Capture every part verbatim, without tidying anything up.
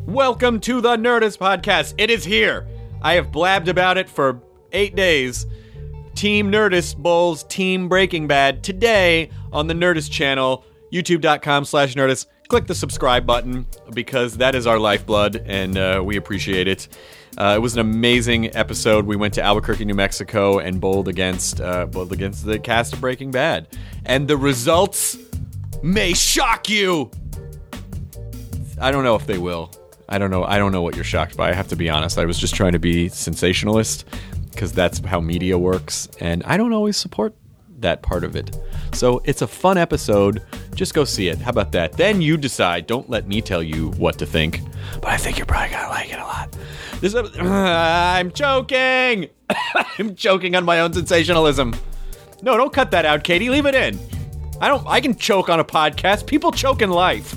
Welcome to the Nerdist Podcast. It is here. I have blabbed about it for eight days. Team Nerdist Bowls, Team Breaking Bad. Today on the Nerdist channel, youtube.com slash Nerdist. Click the subscribe button because that is our lifeblood and uh, we appreciate it. Uh, it was an amazing episode. We went to Albuquerque, New Mexico and bowled against, uh, bowled against the cast of Breaking Bad. And the results may shock you. I don't know if they will. I don't know. I don't know what you're shocked by. I have to be honest. I was just trying to be sensationalist because that's how media works, and I don't always support that part of it. So it's a fun episode. Just go see it. How about that? Then you decide. Don't let me tell you what to think. But I think you're probably gonna like it a lot. This. Uh, I'm joking. I'm joking on my own sensationalism. No, don't cut that out, Katie. Leave it in. I don't. I can choke on a podcast. People choke in life.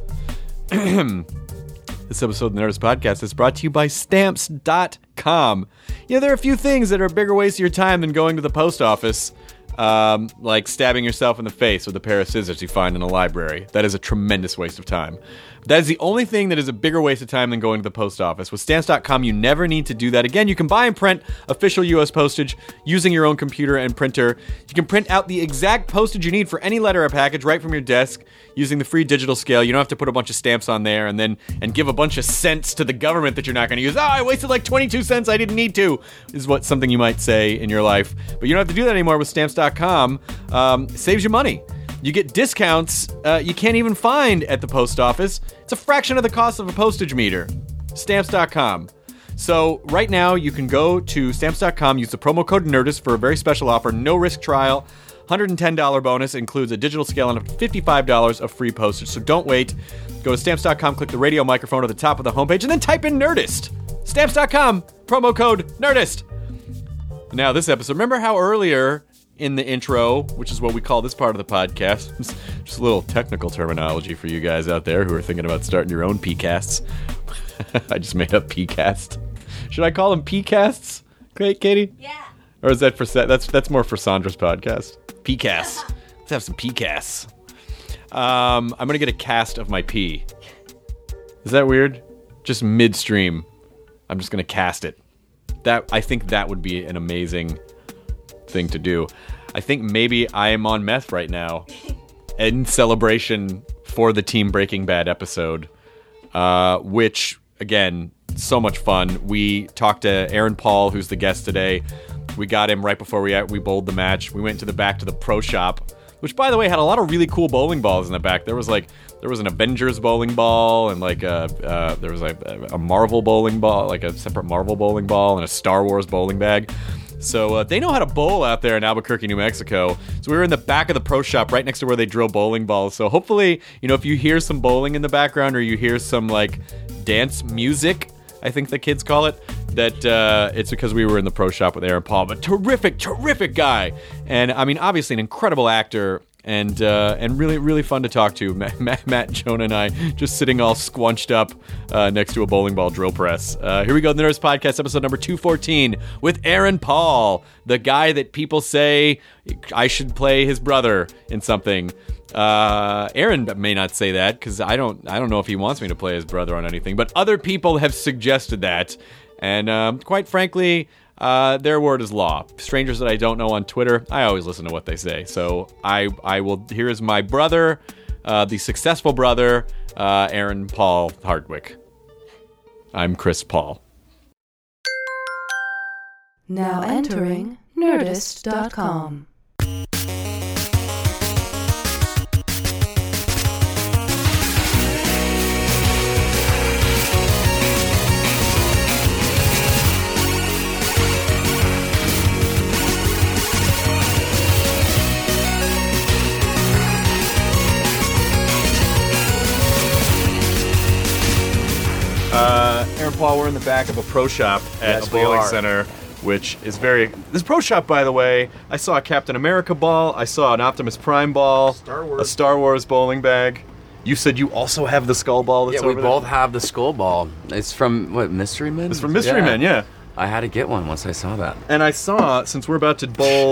This episode of the Nerdist Podcast is brought to you by Stamps dot com. You know, there are a few things that are a bigger waste of your time than going to the post office, um, like stabbing yourself in the face with a pair of scissors you find in a library. That is a tremendous waste of time. That is the only thing that is a bigger waste of time than going to the post office. With Stamps dot com, you never need to do that again. You can buy and print official U S postage using your own computer and printer. You can print out the exact postage you need for any letter or package right from your desk using the free digital scale. You don't have to put a bunch of stamps on there and then and give a bunch of cents to the government that you're not going to use. Oh, I wasted like twenty-two cents. I didn't need to, is what something you might say in your life. But you don't have to do that anymore with Stamps dot com. Um, it saves you money. You get discounts uh, you can't even find at the post office. It's a fraction of the cost of a postage meter. Stamps dot com. So right now you can go to Stamps dot com, use the promo code NERDIST for a very special offer, no risk trial, one hundred ten dollars bonus, includes a digital scale and up to fifty-five dollars of free postage. So don't wait. Go to Stamps dot com, click the radio microphone at the top of the homepage, and then type in NERDIST. Stamps dot com, promo code NERDIST. Now this episode, remember how earlier in the intro, which is what we call this part of the podcast, just a little technical terminology for you guys out there who are thinking about starting your own P-casts. I just made up P-cast. Should I call them P-casts? Great, Katie? Yeah. Or is that for that's that's more for Sandra's podcast? P-casts. Let's have some P-casts. Um, I'm gonna get a cast of my pee. Is that weird? Just midstream, I'm just gonna cast it. That I think that would be an amazing thing to do. I think maybe I am on meth right now in celebration for the Team Breaking Bad episode, uh, which, again, so much fun. We talked to Aaron Paul, who's the guest today. We got him right before we we bowled the match. We went to the back to the pro shop, which, by the way, had a lot of really cool bowling balls in the back. There was like there was an Avengers bowling ball and like a uh, there was like a Marvel bowling ball, like a separate Marvel bowling ball and a Star Wars bowling bag. So uh, they know how to bowl out there in Albuquerque, New Mexico. So we were in the back of the pro shop right next to where they drill bowling balls. So hopefully, you know, if you hear some bowling in the background or you hear some like dance music, I think the kids call it, that uh, it's because we were in the pro shop with Aaron Paul. But terrific, terrific guy. And I mean, obviously an incredible actor. And uh, and really, really fun to talk to. Matt, Matt, Matt, Jonah, and I just sitting all squunched up uh, next to a bowling ball drill press. Uh, here we go, the Nerdist Podcast, episode number two fourteen, with Aaron Paul, the guy that people say I should play his brother in something. Uh, Aaron may not say that because I don't, I don't know if he wants me to play his brother on anything, but other people have suggested that, and um, quite frankly, Uh, their word is law. Strangers that I don't know on Twitter, I always listen to what they say. So I I will. Here is my brother, uh, the successful brother, uh, Aaron Paul Hardwick. I'm Chris Paul. Now entering Nerdist dot com. Uh, Aaron Paul, we're in the back of a pro shop at Yes, a we bowling are. center, which is very... This pro shop, by the way, I saw a Captain America ball, I saw an Optimus Prime ball, Star Wars. a Star Wars bowling bag. You said you also have the skull ball that's Yeah, we over both there? have the skull ball. It's from, what, Mystery Men? It's from Mystery Men, yeah. I had to get one once I saw that. And I saw, since we're about to bowl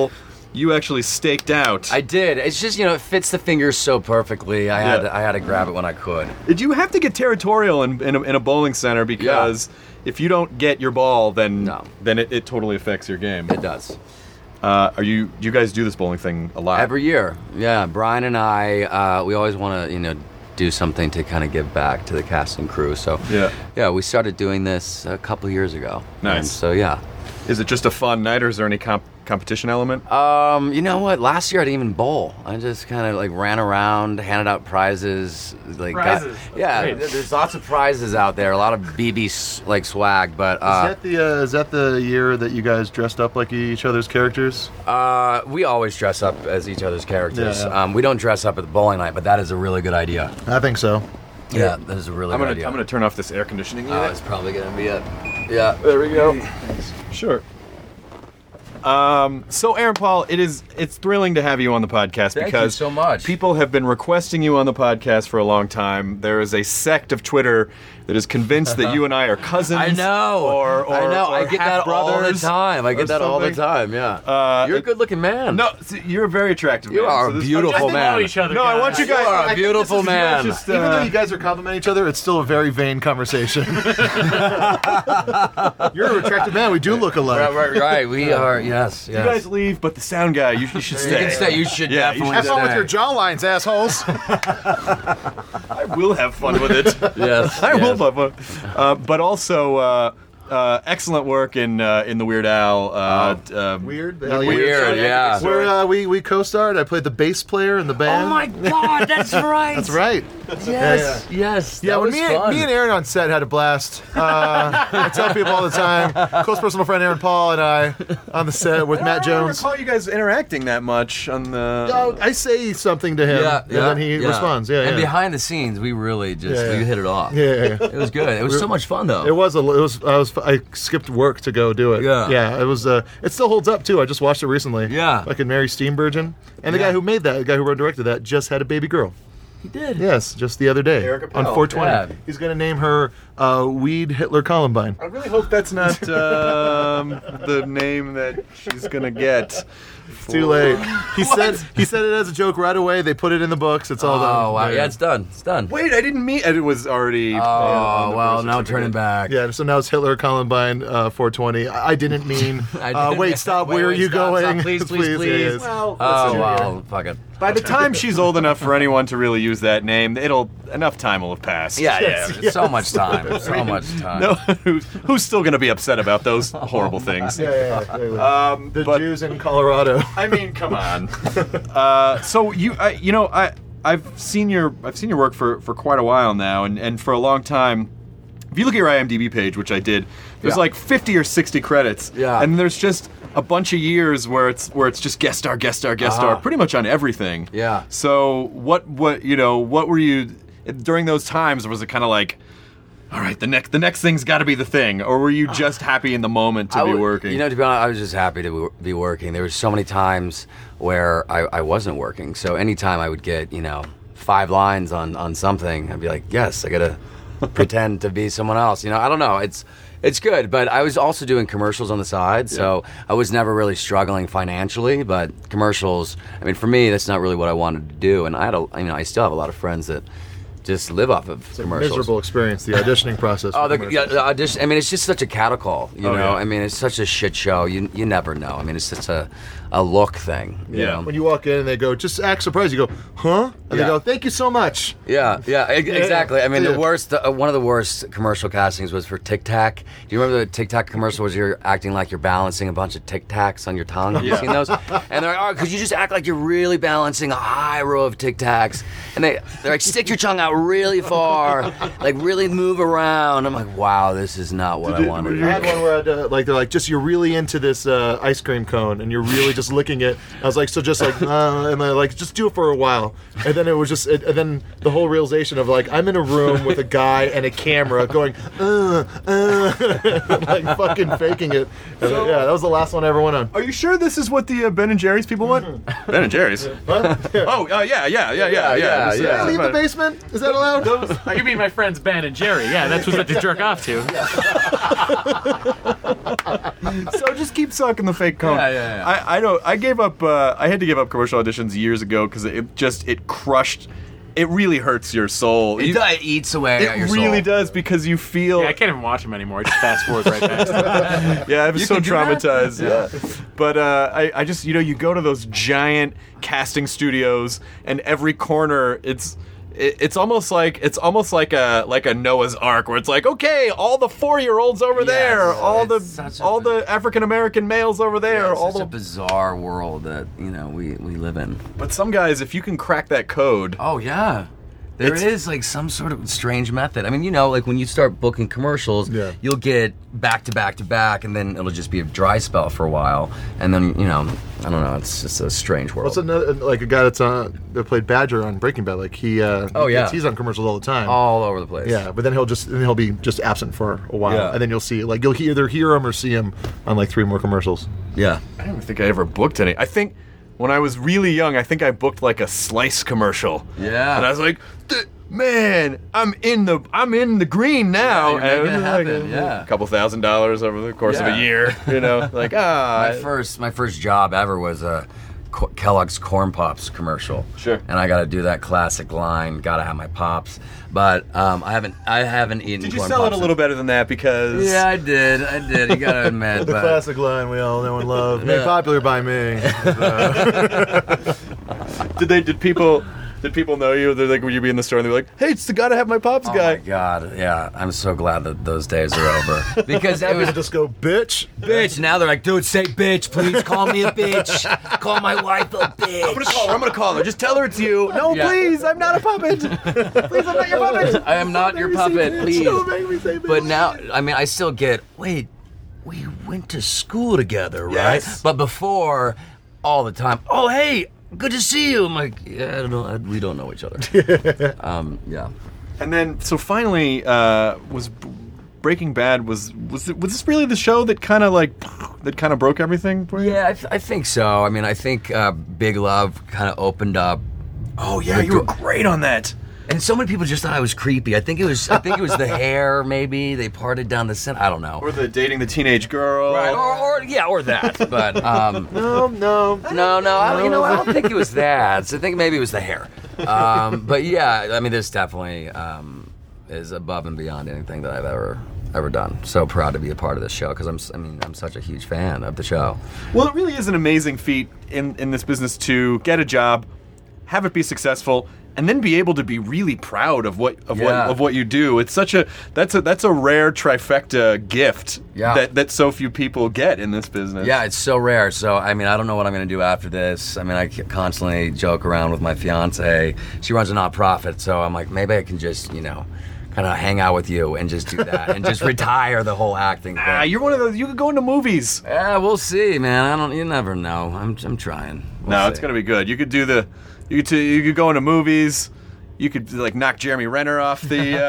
you actually staked out. I did. It's just, you know, it fits the fingers so perfectly. I had Yeah. to, I had to grab it when I could. Did you have to get territorial in, in, a, in a bowling center because if you don't get your ball, then No. then it, it totally affects your game. It does. Uh, are you? Do you guys do this bowling thing a lot? Every year. Yeah, Brian and I, uh, we always want to, you know, do something to kind of give back to the cast and crew. So Yeah. yeah, we started doing this a couple years ago. Nice. And so yeah. Is it just a fun night, or is there any comp- competition element? Um, you know what? Last year I didn't even bowl. I just kind of like ran around, handed out prizes. Like Prizes? Got, yeah, Great. there- there's lots of prizes out there. A lot of B B s- like swag, but Is uh, that the uh, is that the year that you guys dressed up like each other's characters? uh, we always dress up as each other's characters. Yeah, yeah. Um, we don't dress up at the bowling night, but that is a really good idea. I think so. Yeah, that is a really I'm good gonna idea. I'm gonna turn off this air conditioning Oh, unit. it's probably gonna be it. Yeah. There we go. Sure. Um, so Aaron Paul, it is it's thrilling to have you on the podcast Thank you because so much. people have been requesting you on the podcast for a long time. There is a sect of Twitter that is convinced that you and I are cousins. I know. Or, or I know. I or get that all the half-brothers time. I or get that all the something. time. Yeah. Uh, You're a it- good-looking man. No, see, you're a very attractive You man. are so a this- beautiful Just to man. know each other. No, I guys. want you You guys. are a I think beautiful this is man. Just, Even uh, though you guys are complimenting each other, it's still a very vain conversation. You're an attractive man. We do look alike. Right, right, right. We are. Yes. you Yes. guys leave, but the sound guy, you, you should You stay. can stay. You should Yeah, you definitely Have fun with stay. your jawlines, assholes. I will have fun with it. Yes. I will yes. have fun. Uh, but also, uh, uh, excellent work in uh, in the Weird Al. Uh, d- uh, Weird. Weird, Hell yeah. Weird, yeah. Where uh, we we co-starred. I played the bass player in the band. Oh my God, that's right. That's right. Yes. Yes. Yeah, that when was me, and- fun. me and Aaron on set had a blast. Uh, I tell people all the time. Close personal friend Aaron Paul and I on the set with Matt I don't Jones. recall you guys interacting that much on the. Oh, I say something to him, Yeah, and yeah, then he yeah. responds. Yeah, And yeah. behind the scenes, we really just Yeah, yeah. we hit it off. yeah, yeah, yeah. It was good. It was so much fun though. It was a. It was. I was. I skipped work to go do it. Yeah. Yeah. It was. Uh, it still holds up too. I just watched it recently. Yeah. Fucking Mary Steenburgen, and the Yeah. guy who made that, the guy who wrote and directed that, just had a baby girl. He did. Yes, just the other day Erica on Powell. four twenty. Yeah. He's gonna name her uh, Weed Hitler Columbine. I really hope that's not um, the name that she's gonna get. Too late. He said. He said it as a joke right away. They put it in the books. It's all done. Oh wow. Yeah, it's done. It's done. Wait, I didn't mean. It was already. Oh on the well, birth now certificate. turning back. Yeah, so now it's Hitler Columbine uh, four twenty. I I didn't mean. I uh, didn't- wait, stop. wait, Where are wait, you stop, going? stop, please, please, yeah, please. yes. Well, Oh listen, well, fuck it. by the time she's old enough for anyone to really use that name, it'll enough time will have passed. Yeah, Yes, yeah. yes. So much time. So much time. No, who's, who's still gonna be upset about those horrible things? Yeah, yeah, yeah, yeah. Um, The but Jews in Colorado. I mean, come on. uh, so you, I, you know, I, I've seen your, I've seen your work for, for quite a while now, and, and for a long time. If you look at your IMDb page, which I did, there's Yeah. like fifty or sixty credits, Yeah. and there's just a bunch of years where it's where it's just guest star, guest star, guest star, Uh-huh. pretty much on everything. Yeah. So what, what, you know, what were you during those times? Was it kind of like, all right, the next, the next thing's got to be the thing, or were you just happy in the moment to I be w- working? You know, to be honest, I was just happy to w- be working. There were so many times where I, I wasn't working. So anytime I would get, you know, five lines on, on something, I'd be like, yes, I gotta pretend to be someone else. You know, I don't know. It's it's good, but I was also doing commercials on the side, so I was never really struggling financially. But commercials, I mean, for me, that's not really what I wanted to do. And I had, a, you know, I still have a lot of friends that just live off of commercials. Miserable experience. The auditioning process. Oh, for the, yeah, commercials. the audition. I mean, it's just such a cattle call. You Oh, know, yeah. I mean, it's such a shit show. You you never know. I mean, it's just a, a look thing. you Yeah. know? When you walk in and they go, just act surprised. You go, huh? And Yeah. they go, thank you so much. Yeah, yeah, e- exactly. I mean, Yeah. the worst, uh, one of the worst commercial castings was for Tic Tac. Do you remember the Tic Tac commercial where you're acting like you're balancing a bunch of Tic Tacs on your tongue? Have you seen those? And they're like, oh, could you just act like you're really balancing a high row of Tic Tacs? And they, they're like, stick your tongue out really far, like really move around. I'm like, wow, this is not what I wanted. I had one where I'd, uh, like they're like, just you're really into this uh, ice cream cone and you're really just licking it. I was like, so just like, uh, and they're like, just do it for a while. And then it was just, it, and then the whole realization of like, I'm in a room with a guy and a camera going, uh, uh, like fucking faking it. And then, yeah, that was the last one I ever went on. Are you sure this is what the uh, Ben and Jerry's people want? Ben and Jerry's. What? Oh, uh, yeah, yeah, yeah, yeah, yeah. yeah, This is- yeah. Did I leave the basement? Is that that allowed? Those, you mean my friends Ben and Jerry? Yeah, that's what to jerk off to. So just keep sucking the fake cone. Yeah, yeah, yeah. I, I know. I gave up. Uh, I had to give up commercial auditions years ago because it just it crushed. It really hurts your soul. It, You- does- it eats away It at your really soul. does because you feel. Yeah, I can't even watch them anymore. I just fast forward right past them. Yeah, I was You so can do that? traumatized. Yeah, but uh, I, I just, you know, you go to those giant casting studios, and every corner, it's, it, it's almost like it's almost like a like a Noah's Ark, where it's like, okay, all the four-year-olds over Yes, there, all the it's such a all bi- the African American males over there, Yeah, it's all such the. a bizarre world that you know we, we live in. But some guys, if you can crack that code, Oh yeah. There It's- is like some sort of strange method. I mean, you know, like when you start booking commercials, Yeah. you'll get back to back to back, and then it'll just be a dry spell for a while, and then you know, I don't know. It's just a strange world. What's another like a guy that's on that played Badger on Breaking Bad? Like he, uh, Oh, yeah. he's on commercials all the time. All over the place. Yeah, but then he'll just then he'll be just absent for a while, Yeah. and then you'll see like you'll either hear him or see him on like three more commercials. Yeah. I don't think I ever booked any. I think when I was really young, I think I booked like a Slice commercial. Yeah. And I was like, "Th- man, I'm in the I'm in the green now. Yeah, you're And it making was it like happen, a, yeah. a couple thousand dollars over the course of Yeah. a year. You know, like ah. My first my first job ever was a Co- Kellogg's Corn Pops commercial. Sure. And I got to do that classic line, "Gotta have my pops." But um, I haven't I haven't eaten. Did you corn sell it pops a little better than that? Because Yeah, I did. I did. You gotta admit. The but classic line we all know and love, made Yeah. popular by me. did they did people did people know you? They're like, would you be in the store and they're like, hey, it's the gotta have my pops Oh guy. my God! Yeah, I'm so glad that those days are over because it Happy was to just go, bitch. bitch. Now they're like, dude, say bitch, please. Call me a bitch. Call my wife a bitch. I'm gonna call her. I'm gonna call her. Just tell her it's you. No, Yeah. please. I'm not a puppet. Please, I'm not your puppet. I am not your puppet, please. Don't make me say bitch. But now, I mean, I still get. Wait, we went to school together, right? Yes. But before, all the time. Oh, hey, good to see you. I'm like, yeah, I don't know. I, we don't know each other. um, yeah. And then, so finally, uh, was Breaking Bad was was it, was this really the show that kind of like that kind of broke everything for you? Yeah, I, th- I think so. I mean, I think uh, Big Love kind of opened up. Oh yeah, you were great on that. And so many people just thought I was creepy. I think it was. I think it was the hair. Maybe they parted down the center. I don't know. Or the dating the teenage girl. Right, or, or yeah, or that. But um, no, no. no, no. I, you know, I don't think it was that. I think maybe it was the hair. Um, but yeah, I mean, this definitely um, is above and beyond anything that I've ever ever done. So proud to be a part of this show because I'm. s- I mean, I'm such a huge fan of the show. Well, it really is an amazing feat in in this business to get a job, have it be successful, and then be able to be really proud of what of what Yeah. of what you do. It's such a that's a that's a rare trifecta gift Yeah. that that so few people get in this business. Yeah, it's so rare. So, I mean, I don't know what I'm going to do after this. I mean, I constantly joke around with my fiance. She runs a nonprofit, so I'm like, maybe I can just, you know, kind of hang out with you and just do that and just retire the whole acting thing. Ah, you're one of those. You could go into movies. Yeah, we'll see, man. I don't. You never know. I'm. I'm trying. We'll No, see. it's gonna be good. You could do the, you could t- you could go into movies. You could like knock Jeremy Renner off the.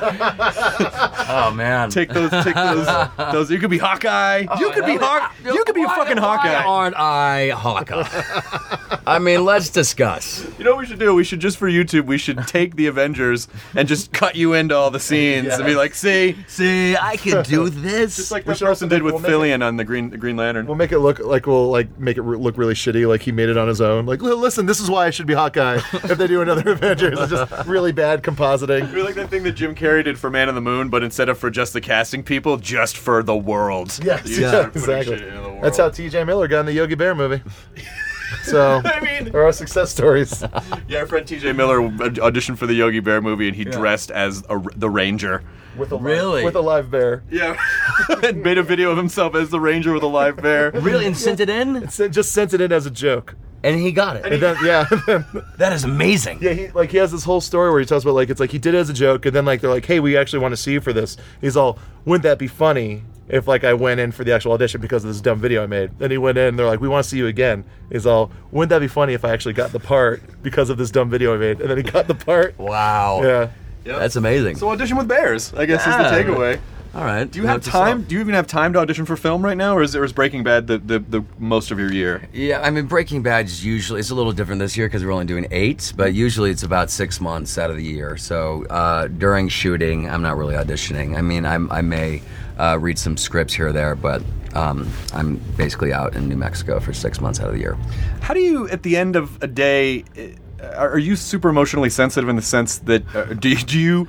Uh, Oh man. take those, take those, those. You could be Hawkeye. you could be Hawk. You could be a Why- fucking why Hawkeye. aren't I Hawkeye? I mean, let's discuss. You know what we should do? We should just for YouTube. We should take the Avengers and just cut you into all the scenes and be like, see, See, I could do this. just like We that should also person did make- with we'll make Fillion on the Green the Green Lantern. We'll make it look like we'll like make it re- look really shitty, like he made it on his own. Like, "Li- listen, this is why I should be Hawkeye. If they do another Avengers, it's just really bad compositing. Be like that thing that Jim Carrey did for Man on the Moon, but instead of for just the casting people, just for the world. Yes, You yeah, start putting exactly. shit into the world. That's how T J Miller got in the Yogi Bear movie. So I mean, there are success stories. yeah, our friend T J Miller auditioned for the Yogi Bear movie, and he dressed as a, the Ranger. With a live, Really? with a live bear. Yeah, and made a video of himself as the Ranger with a live bear. Really, and sent it in, Sent- Just sent it in as a joke. and he got it. And then yeah, That is amazing. yeah, he like he has this whole story where he talks about like it's like he did it as a joke, and then like they're like, hey, we actually want to see you for this. He's all, wouldn't that be funny if like I went in for the actual audition because of this dumb video I made? Then he went in, and they're like, we want to see you again. He's all, wouldn't that be funny if I actually got the part because of this dumb video I made? And then he got the part. Wow. Yeah. Yep. That's amazing. So audition with bears, I guess, Yeah. is the takeaway. All right. Do you have time? Do you even have time to audition for film right now, or is, or is Breaking Bad the, the, the most of your year? Yeah, I mean, Breaking Bad is usually, it's a little different this year because we're only doing eight, but usually it's about six months out of the year. So uh, during shooting, I'm not really auditioning. I mean, I'm, I may uh, read some scripts here or there, but um, I'm basically out in New Mexico for six months out of the year. How do you, at the end of a day, are you super emotionally sensitive in the sense that, uh, do, you, do you...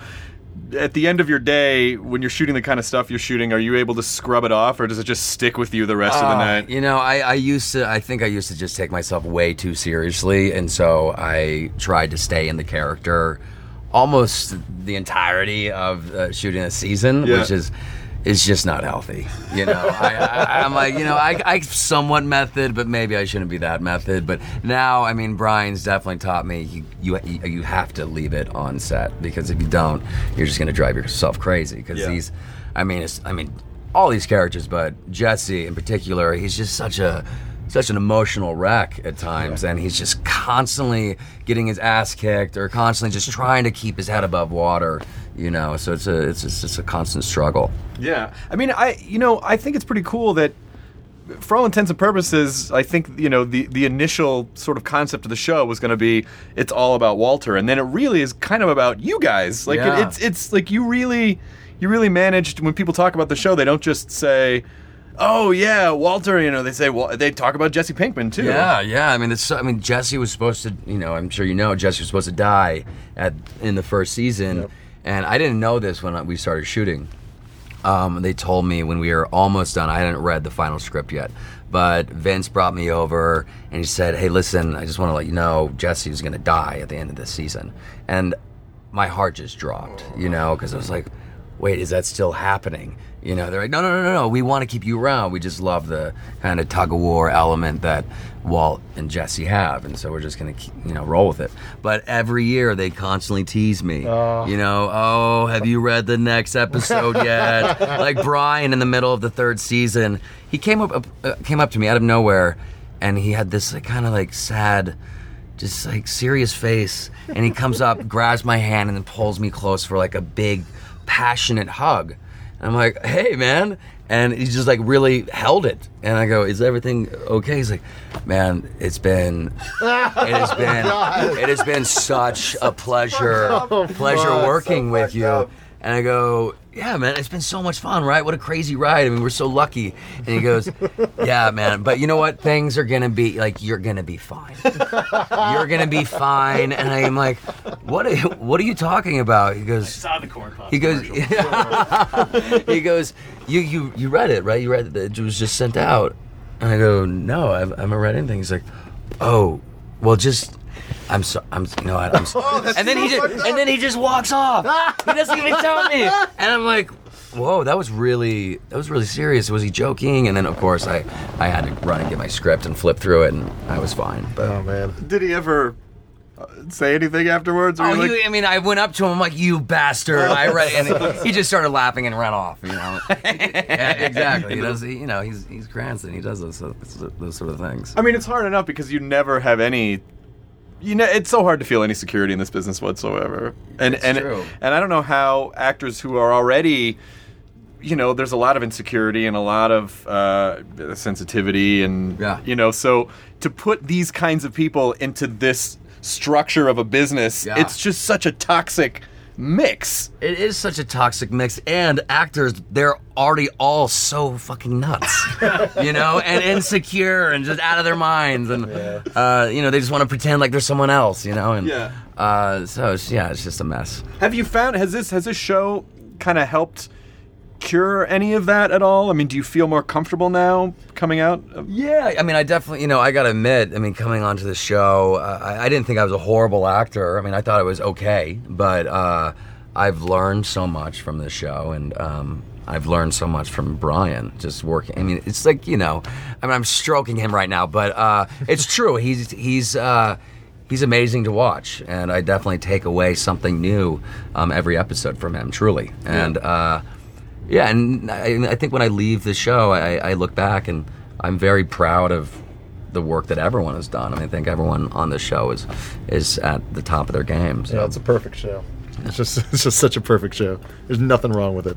at the end of your day, when you're shooting the kind of stuff you're shooting, are you able to scrub it off, or does it just stick with you the rest uh, of the night? You know, I, I used to, I think I used to just take myself way too seriously, and so I tried to stay in the character almost the entirety of uh, shooting a season, yeah. which is is just not healthy. You know, I, I, I'm like, you know, I, I somewhat method, but maybe I shouldn't be that method. But now, I mean, Brian's definitely taught me you you, you have to leave it on set, because if you don't, you're just going to drive yourself crazy. Because yeah. these, I mean, it's, I mean, all these characters, but Jesse in particular, he's just such a such an emotional wreck at times, yeah. and he's just constantly getting his ass kicked or constantly just trying to keep his head above water. You know, so it's a it's just, it's a constant struggle. Yeah, I mean, I you know I think it's pretty cool that, for all intents and purposes, I think you know the the initial sort of concept of the show was going to be it's all about Walter, and then it really is kind of about you guys. Like yeah. it, it's it's like you really you really managed, when people talk about the show, they don't just say, oh yeah, Walter. You know, they say well, they talk about Jesse Pinkman too. Yeah, yeah. I mean, it's I mean Jesse was supposed to. You know, I'm sure you know Jesse was supposed to die at in the first season. Yep. And I didn't know this when we started shooting. Um, they told me when we were almost done. I hadn't read the final script yet, but Vince brought me over and he said, "Hey, listen, I just want to let you know Jesse was going to die at the end of this season." And my heart just dropped, you know, because I was like, "Wait, is that still happening?" You know, they're like, "No, no, no, no, no. We want to keep you around. We just love the kind of tug of war element that Walt and Jesse have, and so we're just gonna, you know, roll with it." But every year they constantly tease me. Oh. You know, oh, have you read the next episode yet? Like Brian in the middle of the third season, he came up uh, came up to me out of nowhere, and he had this like, kind of like sad, just like serious face, and he comes up, grabs my hand, and then pulls me close for like a big, passionate hug. I'm like, "Hey, man." And he just like really held it. And I go, "Is everything okay?" He's like, "Man, it's been, it has been, it has been such a pleasure, Oh, pleasure fuck, working so with you." up. And I go, "Yeah, man, it's been so much fun, right? What a crazy ride. I mean, we're so lucky." And he goes, "Yeah, man, but you know what? Things are going to be, like, you're going to be fine. You're going to be fine." And I'm like, what are, what are you talking about? He goes, I saw the corn puff he goes, commercial. he goes, you, you, you read it, right? You read it, it was just sent out. And I go, "No, I've, I haven't read anything." He's like, "Oh, well, just... I'm so, I'm, you know what, I'm so, Oh, and then he just, and then he just walks off. He doesn't even tell me, and I'm like, whoa, that was really, that was really serious. Was he joking? And then of course I, I had to run and get my script and flip through it, and I was fine. But Oh man. Did he ever uh, say anything afterwards? Or oh, you he, like, I mean, I went up to him, I'm like, "You bastard!" And I read it, and he just started laughing and ran off. You know, yeah, exactly. He does, you know, he's he's Cranston. He does those those sort of things. I mean, it's hard enough because you never have any. You know, it's so hard to feel any security in this business whatsoever, and It's and true. and I don't know how actors who are already, you know, there's a lot of insecurity and a lot of uh, sensitivity, and Yeah. you know, so to put these kinds of people into this structure of a business, Yeah. it's just such a toxic mix. It is such a toxic mix, and actors, they're already all so fucking nuts, you know, and insecure and just out of their minds, and uh, you know, they just want to pretend like they're someone else, you know, and Yeah. uh, so it's, yeah, it's just a mess. Have you found has this has this show kind of helped cure any of that at all? I mean, do you feel more comfortable now coming out? Of- Yeah, I mean, I definitely, you know, I gotta admit, I mean, coming onto the show, uh, I, I didn't think I was a horrible actor. I mean, I thought I was okay, but uh, I've learned so much from this show, and um, I've learned so much from Brian just working. I mean, it's like, you know, I mean, I'm stroking him right now, but uh, it's true. He's he's uh, he's amazing to watch, and I definitely take away something new um, every episode from him, truly, and. Uh, Yeah, and I, I think when I leave the show, I, I look back and I'm very proud of the work that everyone has done. I mean, I think everyone on this show is is at the top of their game. So. Yeah, it's a perfect show. It's just it's just such a perfect show. There's nothing wrong with it.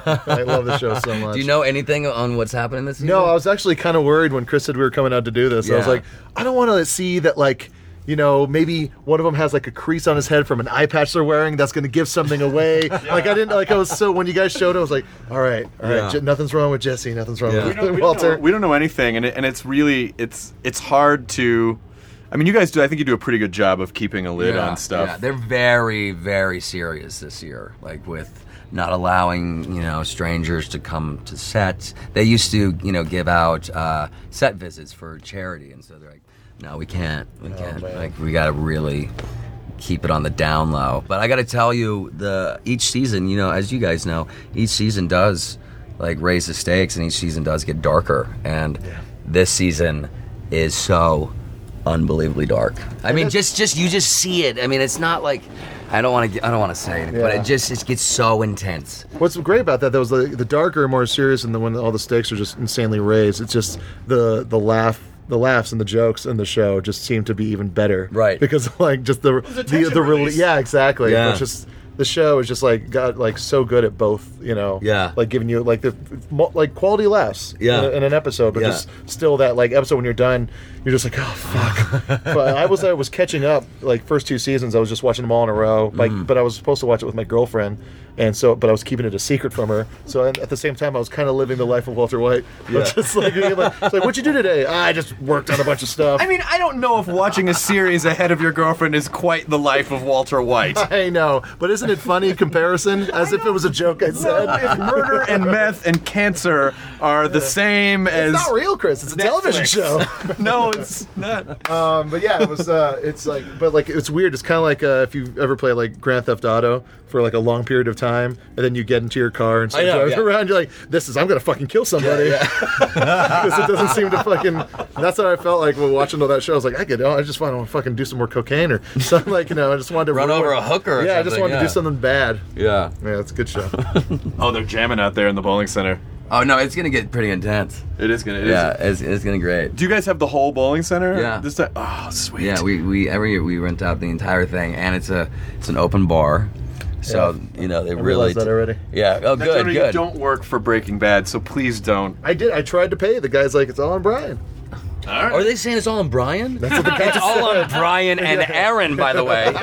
I love the show so much. Do you know anything on what's happening this season? No, I was actually kind of worried when Chris said we were coming out to do this. I was Yeah. like, I don't want to see that, like, you know, maybe one of them has like a crease on his head from an eye patch they're wearing that's going to give something away. Like, I didn't, like, I was so, when you guys showed it, I was like, all right, all right, Yeah. J- nothing's wrong with Jesse, nothing's wrong Yeah. with We don't, we don't Walter. know, we don't know anything, and it, and it's really it's it's hard to. I mean, you guys do. I think you do a pretty good job of keeping a lid Yeah, on stuff. Yeah, they're very, very serious this year. Like with not allowing, you know, strangers to come to sets. They used to, you know, give out uh, set visits for charity, and so they're like, no, we can't. We can't. man. Like we got to really keep it on the down low. But I got to tell you, the each season, you know, as you guys know, each season does like raise the stakes, and each season does get darker. And this season is so unbelievably dark. I mean, just just you just see it. I mean, it's not like I don't want to I don't want to say it, but Yeah. it just it gets so intense. What's great about that, though, is the, the darker, more serious, and the when all the stakes are just insanely raised. It's just the the laugh, the laughs and the jokes in the show just seem to be even better, Right. Because like just the the tension the rele- release. yeah, exactly. Yeah. It's just the show is just like got like so good at both, you know. Yeah. Like giving you like the mo- like quality laughs. Yeah. In, a- in an episode, but Yeah. just still that like episode when you're done, you're just like, oh fuck. But I was I was catching up like first two seasons. I was just watching them all in a row. Like, Mm. but I was supposed to watch it with my girlfriend, and so but I was keeping it a secret from her. So and at the same time, I was kind of living the life of Walter White. Yeah. Just like, you're like, it's like, what'd you do today? Ah, I just worked on a bunch of stuff. I mean, I don't know if watching a series ahead of your girlfriend is quite the life of Walter White. I know, but isn't it funny in comparison? As if it was a joke I said. If murder and meth and cancer are the same as It's not real, Chris. It's a television show. no, it's not. Um, but yeah, it was. Uh, it's like, but like, it's weird. It's kind of like uh, if you ever play like Grand Theft Auto for like a long period of time, and then you get into your car and start I know, driving yeah. around. You're like, this is. I'm gonna fucking kill somebody because it doesn't seem to fucking. That's what I felt like when watching all that show. I was like, I could. Oh, I just want to fucking do some more cocaine or something. Like, you know, I just wanted to Run over a hooker or Yeah, I just something, wanted to yeah. do something bad. Yeah. Yeah, it's a good show. Oh, they're jamming out there in the bowling center. Oh no, it's gonna get pretty intense. It is gonna. It Yeah, Is. it's it's gonna be great. Do you guys have the whole bowling center? Yeah. This time. Oh, sweet. Yeah, we, we every year we rent out the entire thing, and it's a it's an open bar, so you know they I really realized that already. Yeah. Oh, Now, good, Tony, good. You don't work for Breaking Bad, so please don't. I did. I tried to pay. The guy's like, it's all on Brian. All right. Are they saying it's all on Brian? That's what the guy It's all on said. Brian and Aaron, by the way.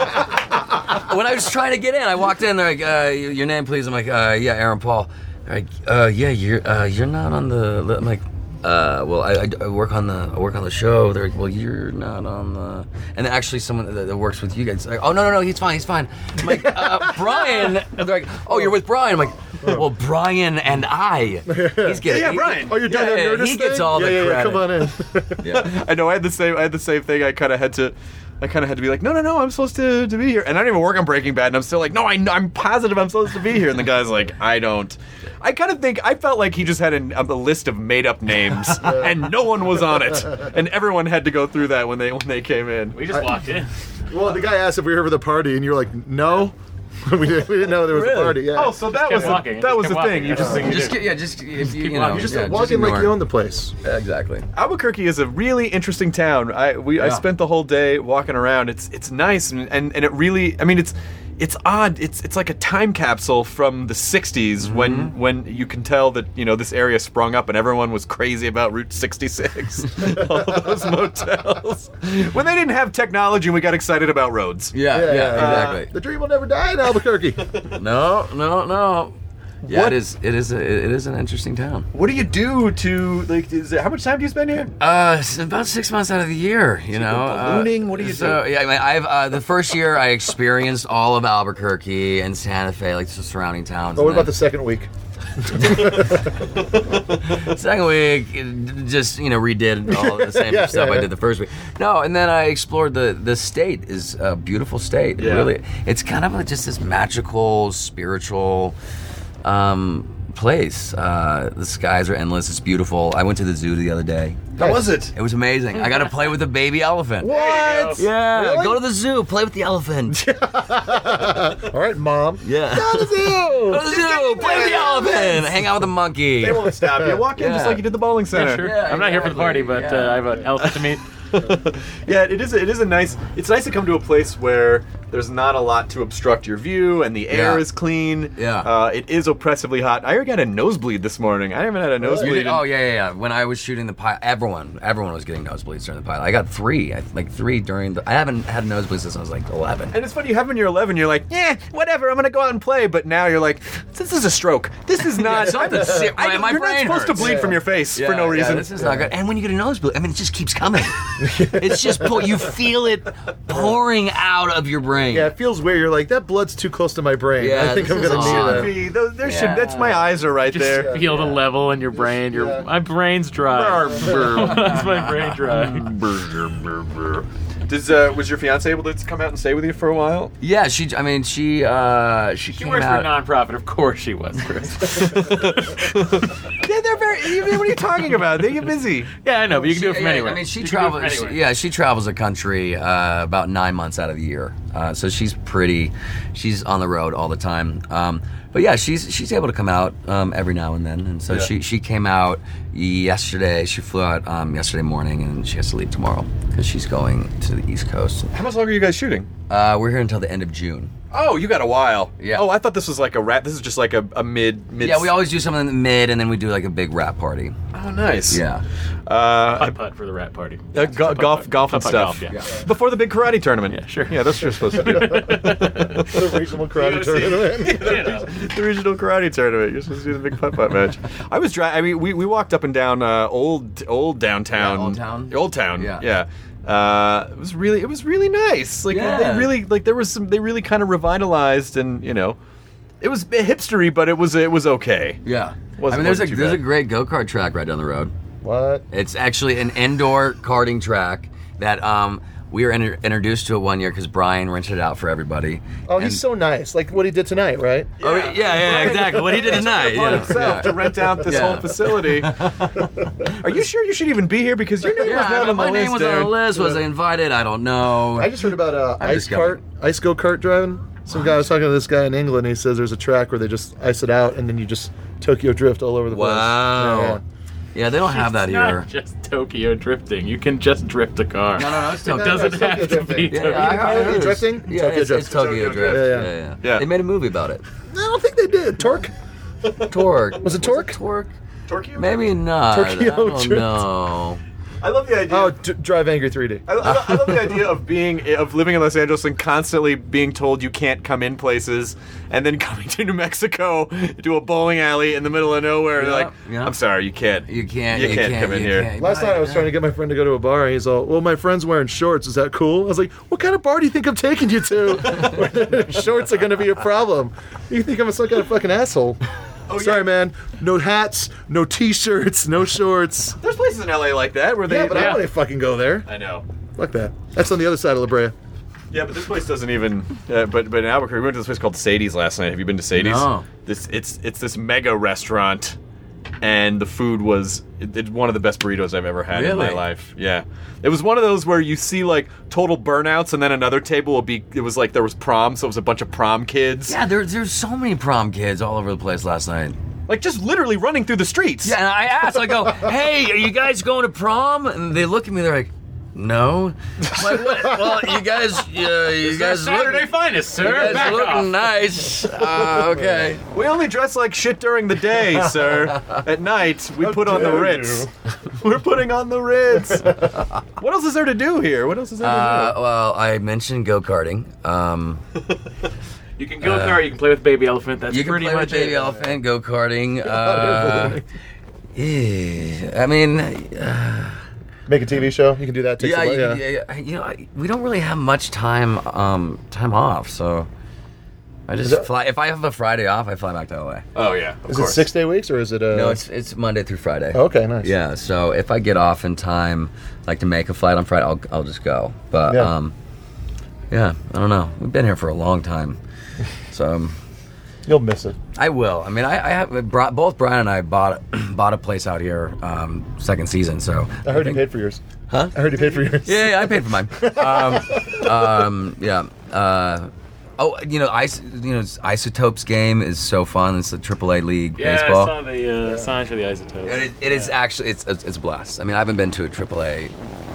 When I was trying to get in, I walked in. They're like, uh, "Your name, please." I'm like, uh, "Yeah, Aaron Paul." They're like, uh, "Yeah, you're uh, you're not on the." li-" I'm like, uh, "Well, I, I, I work on the I work on the show." They're like, "Well, you're not on the." And then actually, someone that, that works with you guys, like, "Oh no, no, no, he's fine, he's fine." I'm like, uh, "Brian." And they're like, "Oh, you're with Brian." I'm like, "Well, Brian and I." He's getting. Yeah, yeah, he- Brian. Oh, you're done Yeah, that yeah, Nerdist he gets thing? all yeah, the yeah, yeah, credit. come on in. Yeah. I know. I had the same. I had the same thing. I kind of had to. I kind of had to be like, no, no, no. I'm supposed to, to be here, and I don't even work on Breaking Bad, and I'm still like, no, I, I'm positive I'm supposed to be here, and the guy's like, I don't. I kind of think I felt like he just had an, a list of made up names, and no one was on it, and everyone had to go through that when they when they came in. We just walked in. Well, the guy asked if we were here for the party, and you were like, no. we, didn't, we didn't know there was a party. Yeah. Oh, so that kept was the, walking. that Just was kept the thing. walking. You just That's the Just get, yeah, just if you, you know, walking. you just yeah, walk in like ignore you it. own the place. Yeah, exactly. Albuquerque is a really interesting town. I we I Yeah. spent the whole day walking around. It's it's nice and, and, and it really I mean it's it's odd. It's it's like a time capsule from the sixties Mm-hmm. when when you can tell that, you know, this area sprung up and everyone was crazy about Route sixty-six. All those motels. When they didn't have technology and we got excited about roads. Yeah, yeah, exactly. The dream will never die in Albuquerque. No, no, no. Yeah, What- it is. It is. A, it is an interesting town. What do you do to like is it, how much time do you spend here? Uh, it's about six months out of the year. You know, uh, ballooning? What do you so, do? Yeah, I mean, I've uh, the first year I experienced all of Albuquerque and Santa Fe, like the surrounding towns. Oh, what and about the second week? the second week? it Just you know, redid all the same Yeah, stuff yeah, I yeah. did the first week. No, and then I explored the the state. Is a beautiful state. It Yeah. really, it's kind of just this magical, spiritual. Um, place. Uh, the skies are endless. It's beautiful. I went to the zoo the other day. How was it? It was amazing. I got to play with a baby elephant. What? Yeah, Really? go to the zoo, play with the elephant. All right, Mom. Yeah. Go to the zoo. Go to the zoo, play with the elephant, hang out with the monkey. They won't stop you. Walk in just Yeah. like you did the bowling center. Yeah, sure. Yeah, I'm not here for the party, but exactly. uh, Yeah. I have an elephant to meet. Yeah, it is. A, it is a nice. It's nice to come to a place where There's not a lot to obstruct your view, and the air Yeah. is clean. Yeah. Uh, it is oppressively hot. I got a nosebleed this morning. I haven't had a You nosebleed. did- in- oh yeah, yeah, yeah. When I was shooting the pilot, everyone, everyone was getting nosebleeds during the pilot. I got three, I, like three during the. I haven't had nosebleeds since I was like eleven. And it's funny, you have when you're eleven, you're like, yeah, whatever, I'm gonna go out and play. But now you're like, this is a stroke. This is not. something's sick. I- My- my you're not brain supposed to hurts. bleed from your face for no reason. Yeah, this is not good. And when you get a nosebleed, I mean, it just keeps coming. It's just pour, you feel it pouring out of your brain. Yeah, it feels weird. You're like, that blood's too close to my brain. Yeah, I think this I'm is gonna odd. need Be- that. those- there should, Yeah. that's my eyes are right Just there. feel the level in your brain. Your Yeah. my brain's dry. That's my brain dry. Does uh, was your fiance able to come out and stay with you for a while? Yeah, she. I mean, she. Uh, she, She came works out. for a nonprofit. Of course she was, Chris. Yeah, they're very. What are you talking about? They get busy. Yeah, I know, but you can do it from yeah, anywhere. I mean, she You can do it from travels. anywhere. Yeah, she travels the country uh, about nine months out of the year. Uh, so she's pretty. She's on the road all the time. Um, but yeah, she's she's able to come out um, every now and then. And so Yeah. she she came out yesterday. She flew out um, yesterday morning, and she has to leave tomorrow because she's going to the East Coast. How much longer are you guys shooting? Uh, we're here until the end of June. Oh, you got a while. Yeah. Oh, I thought this was like a rap. This is just like a, a mid mid. Yeah, we always do something in the mid, and then we do like a big rap party. Oh, nice. Yeah. Uh, Putt putt for the rat party. uh, go- golf, golf and Putt-putt stuff. golf, yeah. Before the big karate tournament. Yeah, sure. Yeah, that's what you're supposed to do. The regional karate tournament. You know. The regional karate tournament. You're supposed to do the big putt putt match. I was dry. I mean, we, we walked up and down uh, old old downtown. Yeah, Old Town? Old Town. Yeah. Yeah. Uh, it was really it was really nice. Like Yeah. they really like there was some they really kind of revitalized and you know, it was hipstery, but it was it was okay. Yeah. Wasn't- I mean, there's a wasn't too there's a bad. great go kart track right down the road. What? It's actually an indoor karting track that um, we were inter- introduced to it one year because Brian rented it out for everybody. Oh, he's And- so nice. Like what he did tonight, right? Oh, yeah, yeah, exactly. What he did tonight. Upon Yeah. himself yeah. to rent out this Yeah. whole facility. Are you sure you should even be here because your name Yeah, was not on the my list, name was dude. on the list. Was I invited? I don't know. I just heard about uh, I'm ice just cart, ice go kart driving. Some guy was talking to this guy in England. He says there's a track where they just ice it out and then you just Tokyo drift all over the place. Wow. Yeah, yeah. Yeah, they don't have that It's here. not just Tokyo drifting. You can just drift a car. No, no, no. It's It Tokyo. doesn't Tokyo have to drifting. be Yeah, Tokyo. yeah, I- I heard it. Drifting? Yeah, Tokyo it's, drift. it's Tokyo Tokyo Drift. drift. Yeah, Yeah, yeah, yeah. yeah. Yeah. They made a movie about it. I don't think they did. Torque? Torque. Was it Torque? Torque? Tokyo? Maybe not. Tokyo I don't Drift. know. I love the idea. Oh, d- Drive Angry three D. I, I, I love the idea of being of living in Los Angeles and constantly being told you can't come in places, and then coming to New Mexico to a bowling alley in the middle of nowhere. and Yeah, they're like, yeah. I'm sorry, you can't. You can't. You can't come in you here. can't. Last night I was trying to get my friend to go to a bar, and he's all, "Well, my friend's wearing shorts. Is that cool?" I was like, "What kind of bar do you think I'm taking you to? Shorts are going to be a problem. You think I'm some kind of fucking asshole?" Oh, Sorry, man. No hats, no t-shirts, no shorts. There's places in L A like that where they. Yeah, but I yeah. don't want to fucking go there. I know. Fuck that. That's on the other side of La Brea. Yeah, but this place doesn't even. Uh, but but in Albuquerque, we went to this place called Sadie's last night. Have you been to Sadie's? No. This it's it's this mega restaurant, and the food was it, it's one of the best burritos I've ever had in my Really? life. Yeah, it was one of those where you see like total burnouts, and then another table will be. It was like there was prom, so it was a bunch of prom kids. Yeah, there, there's so many prom kids all over the place last night. Like just literally running through the streets. Yeah, and I asked, I go, "Hey, are you guys going to prom?" And they look at me, they're like, "No." I'm like, what? Well, you guys, uh, you guys Saturday look, finest, you sir. guys Back looking off. nice. Uh, okay. We only dress like shit during the day, sir. At night, we put on the dare Ritz. We're putting on the Ritz. What else is there to do here? What else is there to Uh, do? well, I mentioned go karting. Um, You can go kart. You can play with baby elephant. That's you can pretty play much with baby it. elephant, go karting. Uh, yeah, I mean, uh, Make a T V show. You can do that. Take yeah, some, you, yeah. yeah, yeah, you know, I- we don't really have much time, um, time off, so I just that- fly. If I have a Friday off, I fly back to L A. Oh yeah, of Is course. it six day weeks or is it? Uh, No, it's it's Monday through Friday. Oh, okay, nice. Yeah, so if I get off in time, like to make a flight on Friday, I'll I'll just go. But Yeah. um, yeah, I don't know. We've been here for a long time, so. Um, You'll miss it. I will. I mean, I, I have brought, both Brian and I bought bought a place out here um, second season. So I heard think- you paid for yours. Huh? I heard you paid for yours. Yeah, yeah, I paid for mine. um, um, yeah. Uh, oh, you know, Ice, you know, Isotopes game is so fun. It's the triple A league Yeah, baseball. I saw the uh, sign for the isotopes. And it, it is actually it's, it's it's a blast. I mean, I haven't been to a triple A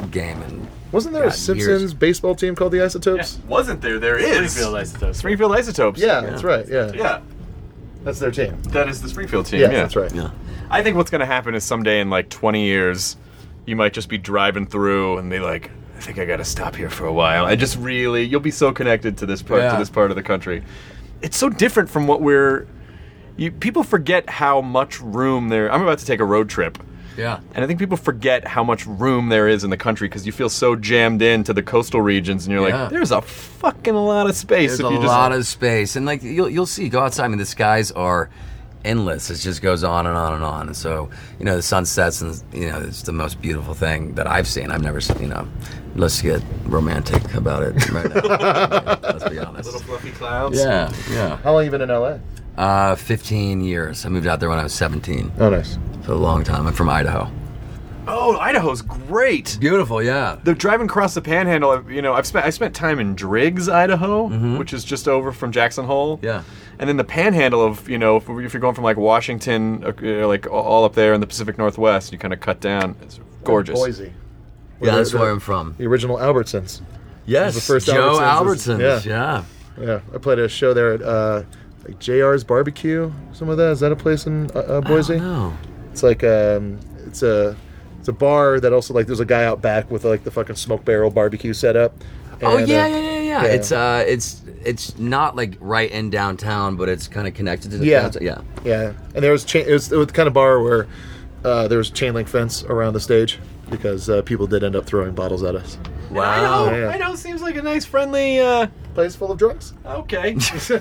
game and Wasn't there a God, Simpsons years. baseball team called the Isotopes? Wasn't there? There is. Springfield Isotopes. Springfield Isotopes. Yeah, that's right. Yeah. Yeah. That's their team. That is the Springfield team. Yeah, Yeah, that's right. Yeah. I think what's going to happen is someday in like twenty years, you might just be driving through and be like, I think I got to stop here for a while. I just really, you'll be so connected to this part, Yeah. to this part of the country. It's so different from what we're. You people forget how much room there. I'm about to take a road trip. Yeah. And I think people forget how much room there is in the country because you feel so jammed into the coastal regions, and you're Yeah. like, "There's a fucking lot of space." There's if a you just, lot of space, and like you'll you'll see, go outside. I mean, the skies are endless. It just goes on and on and on. And so you know, the sunsets, and you know, it's the most beautiful thing that I've seen. I've never seen. You know, let's get romantic about it right now. Let's be honest. little fluffy clouds. Yeah, yeah. How long you been in L A? Uh, fifteen years. I moved out there when I was seventeen. Oh, nice. For a long time. I'm from Idaho. Oh, Idaho's great. Beautiful, yeah. The driving across the Panhandle, I've- you know, I've spent I spent time in Driggs, Idaho, which is just over from Jackson Hole. Yeah. And then the Panhandle of, you know, if, if you're going from like Washington, uh, like all up there in the Pacific Northwest, you kind of cut down. It's gorgeous. Boise. Yeah, that's the, where I'm from. The original Albertsons. Yes, the first Joe Albertsons. Albertsons. Yeah. Yeah. Yeah, I played a show there at uh, like J R's Barbecue. Some of that is that a place in uh, uh, Boise? Oh, It's like um, it's a it's a bar that also like there's a guy out back with like the fucking smoke barrel barbecue setup. oh And, yeah, uh, yeah, yeah, yeah. yeah. It's uh, it's it's not like right in downtown, but it's kind of connected to the Yeah. downtown. Yeah. Yeah, and there was cha- it was it was the kind of bar where uh, there was chain link fence around the stage because uh, people did end up throwing bottles at us. Wow. Yeah. Idaho seems like a nice, friendly. Uh, Place full of drunks. okay.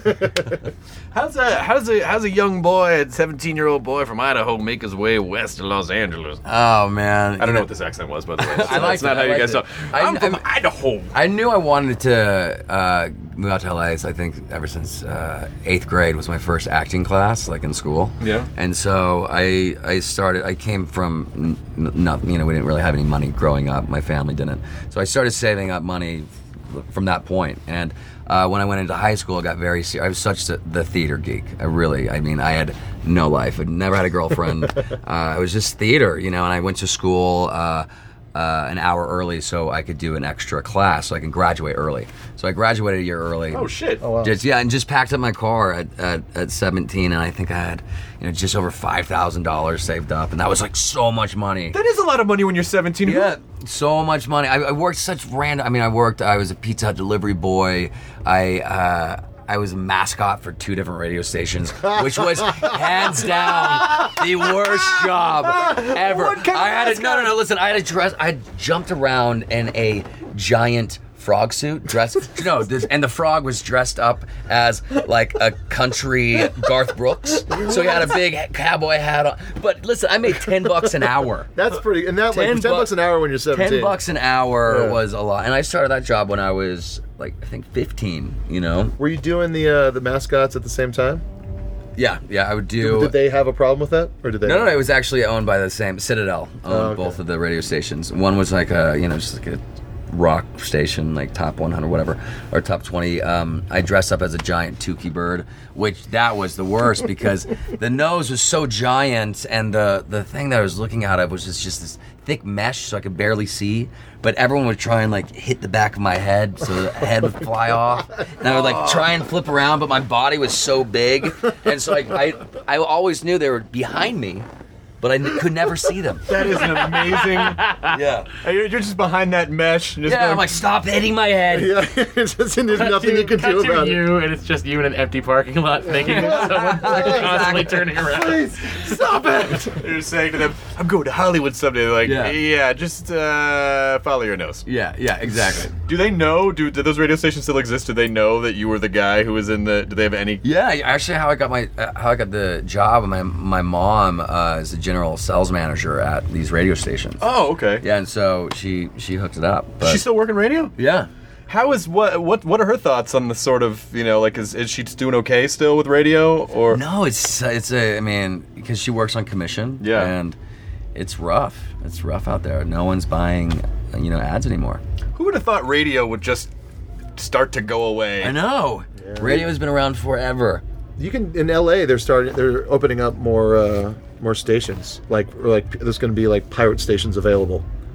how's a how's a how's a young boy, a seventeen year old boy from Idaho, make his way west to Los Angeles? Oh man. I don't know what this accent was, by the way. I That's liked not it, how I you guys liked talk. it. I- I'm from I- Idaho. I knew I wanted to uh, move out to L A. So I think ever since uh, eighth grade was my first acting class, like in school. Yeah. And so I I started. I came from n- nothing. You know, we didn't really have any money growing up. My family didn't. So I started saving up money from that point. And uh, when I went into high school, I got very serious. I was such a, the theater geek. I really. I mean, I had no life. I'd never had a girlfriend. uh, I was just theater. You know, and I went to school. Uh, Uh, an hour early so I could do an extra class so I can graduate early. So I graduated a year early. Oh shit. Oh wow. Just, yeah, and just packed up my car at, at, at seventeen, and I think I had, you know, just over five thousand dollars saved up, and that was like so much money. That is a lot of money when you're seventeen. Who- Yeah, so much money. I, I worked such random. I mean, I worked. I was a Pizza Hut delivery boy. I uh, I was a mascot for two different radio stations, which was hands down the worst job ever. What kind of I had to, no, no, mascot? no. Listen, I had to dress. I jumped around in a giant frog suit, dressed. No, this, and the frog was dressed up as like a country Garth Brooks. So he had a big cowboy hat on. But listen, I made ten bucks an hour. That's pretty. And that like ten ten bucks bucks- an hour when you're seventeen. Ten bucks an hour Yeah. was a lot, and I started that job when I was like I think fifteen. You know? Were you doing the uh, the mascots at the same time? Yeah, yeah. I would do. Did they have a problem with that, or did they? No, no, no. It was actually owned by the same Citadel. Owned Oh, okay. both of the radio stations. One was like a, you know, just like a rock station, like top one hundred, whatever, or top twenty. Um, I dressed up as a giant Tukey bird, which that was the worst because the nose was so giant, and the the thing that I was looking out of was just, just this thick mesh, so I could barely see. But everyone would try and like hit the back of my head, so the head would fly off, and I would like try and flip around, but my body was so big, and so like I I always knew they were behind me, but I n- could never see them. That is an amazing. Yeah. You're you're just behind that mesh. And just Yeah, going, I'm like, stop hitting my head. Yeah, it's just, there's nothing to, you can cut do to about it. you, and it's just you in an empty parking lot thinking someone's like constantly turning around. Stop it! You're saying to them, "I'm going to Hollywood someday." They're like, Yeah. yeah, just uh, follow your nose. Yeah, yeah, exactly. Do they know? Do, do those radio stations still exist? Do they know that you were the guy who was in the? Do they have any? Yeah, actually, how I got my uh, how I got the job. My my mom uh, is a general sales manager at these radio stations. Oh, okay. Yeah, and so she she hooked it up. But She's still working radio? yeah. How is what what what are her thoughts on the sort of, you know, like is is she doing okay still with radio or? No, it's it's a I mean because she works on commission. Yeah. and it's rough. It's rough out there. No one's buying you know ads anymore. Who would have thought radio would just start to go away? I know. Radio has been around forever. You can in L A. They're starting. They're opening up more uh, more stations. Like or like there's going to be like pirate stations available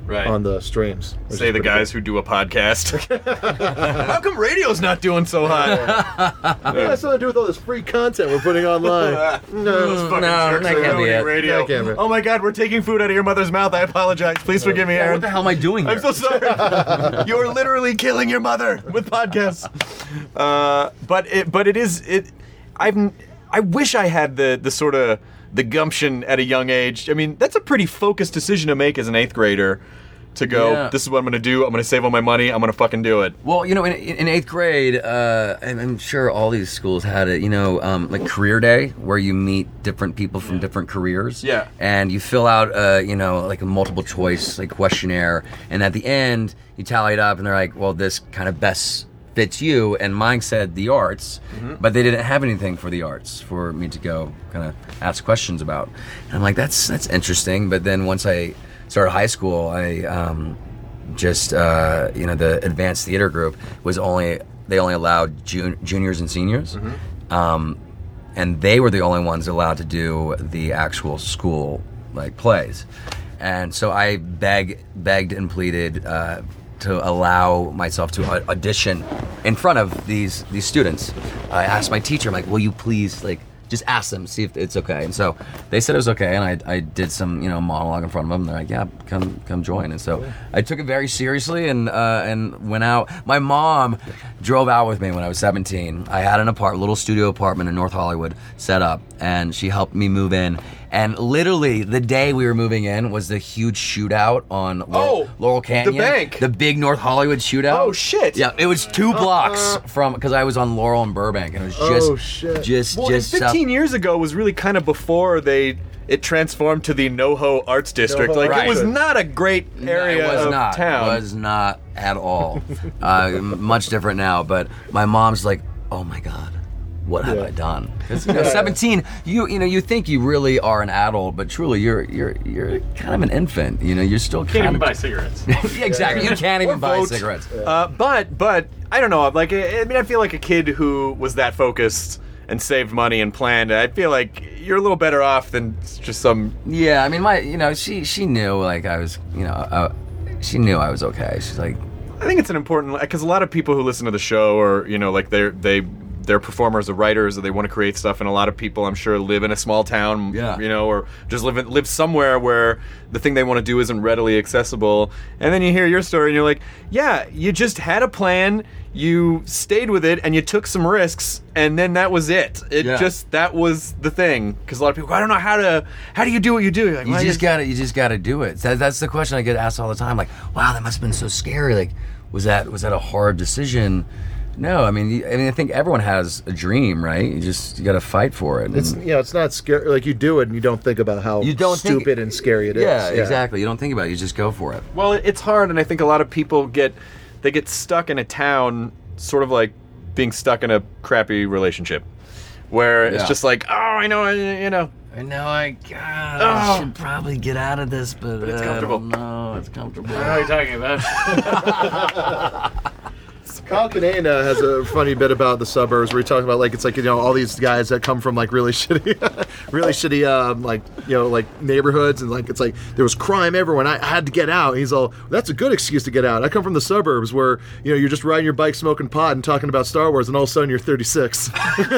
Right. on the streams. which Say is the pretty guys who do a podcast. How come radio's not doing so hot? good. It has something to do with all this free content we're putting online. No, Fucking No, jerks that are can't be ruining it. radio. That can't be it. Oh my god, we're taking food out of your mother's mouth. I apologize. Please forgive me, Aaron. What the hell am I doing here? I'm so sorry. You're literally killing your mother with podcasts. Uh, but it, but it is it. I've I wish I had the the sort of the gumption at a young age. I mean, that's a pretty focused decision to make as an eighth grader. To go, Yeah. this is what I'm going to do. I'm going to save all my money. I'm going to fucking do it. Well, you know, in, in eighth grade, uh, and I'm sure all these schools had it, you know, um, like career day, where you meet different people from different careers. Yeah. And you fill out, uh, you know, like a multiple choice like questionnaire, and at the end, you tally it up, and they're like, well, this kind of best fits you, and mine said the arts, but they didn't have anything for the arts for me to go kind of ask questions about. And I'm like, that's that's interesting, but then once I started high school, I um, just uh, you know the advanced theater group was only they only allowed jun- juniors and seniors, um, and they were the only ones allowed to do the actual school like plays, and so I beg, begged and pleaded uh, to allow myself to au- audition in front of these these students. I asked my teacher, I'm like, will you please like. Just ask them, see if it's okay. And so they said it was okay, and I, I did some, you know, monologue in front of them. They're like, yeah, come come join. And so I took it very seriously and uh, and went out. My mom drove out with me when I was seventeen. I had an apart, little studio apartment in North Hollywood set up, and she helped me move in. And literally, the day we were moving in was the huge shootout on Laurel, Oh, Laurel Canyon. the bank. The big North Hollywood shootout. Oh, shit. Yeah, it was two blocks from, because I was on Laurel and Burbank, and it was just, Oh, shit. just, Well, just south- fifteen years ago was really kind of before they it transformed to the NoHo Arts District. NoHo like Arts it was District. not a great area no, it was of not. town. Was not at all. uh, m- much different now. But my mom's like, "Oh my god, what have Yeah. I done?" Because you know, seventeen, you you know, you think you really are an adult, but truly, you're you're you're kind of an infant. You know, you're still Can't kind even of buy cigarettes. Yeah, exactly. You can't even buy vote. cigarettes. Uh, but but I don't know. Like I I mean, I feel like a kid who was that focused and saved money and planned. I feel like you're a little better off than just some. Yeah, I mean, my you know, she she knew like I was, you know, uh, she knew I was okay. She's like, I think it's an important because a lot of people who listen to the show or you know like they're they. They're performers or writers or they want to create stuff, and a lot of people I'm sure live in a small town, Yeah. you know, or just live in, live somewhere where the thing they want to do isn't readily accessible. And then you hear your story and you're like, yeah, you just had a plan, you stayed with it, and you took some risks, and then that was it. It Yeah. just that was the thing. Because a lot of people, go, I don't know how to. How do you do what you do? You're like, you "Well, just gotta you just gotta do it. That, that's the question I get asked all the time. Like, wow, that must have been so scary. Like, was that was that a hard decision? No, I mean, you- I mean, I think everyone has a dream, right? You just you got to fight for it. It's And- you know, it's not scary. Like you do it, and you don't think about how You don't think- stupid and scary it is. yeah, exactly. You don't think about it. You just go for it. Well, it's hard, and I think a lot of people get they get stuck in a town, sort of like being stuck in a crappy relationship, where it's Yeah. just like, oh, I know, I, you know, I know. I, God, Oh. I should probably get out of this, but, it's I comfortable. don't know. It's comfortable. What are you talking about? Kyle Kinane uh, has a funny bit about the suburbs where he talks about like it's like you know all these guys that come from like really shitty, really shitty um, like you know like neighborhoods and like it's like there was crime everywhere and I had to get out. He's all that's a good excuse to get out. I come from the suburbs where you know you're just riding your bike, smoking pot, and talking about Star Wars, and all of a sudden you're thirty-six.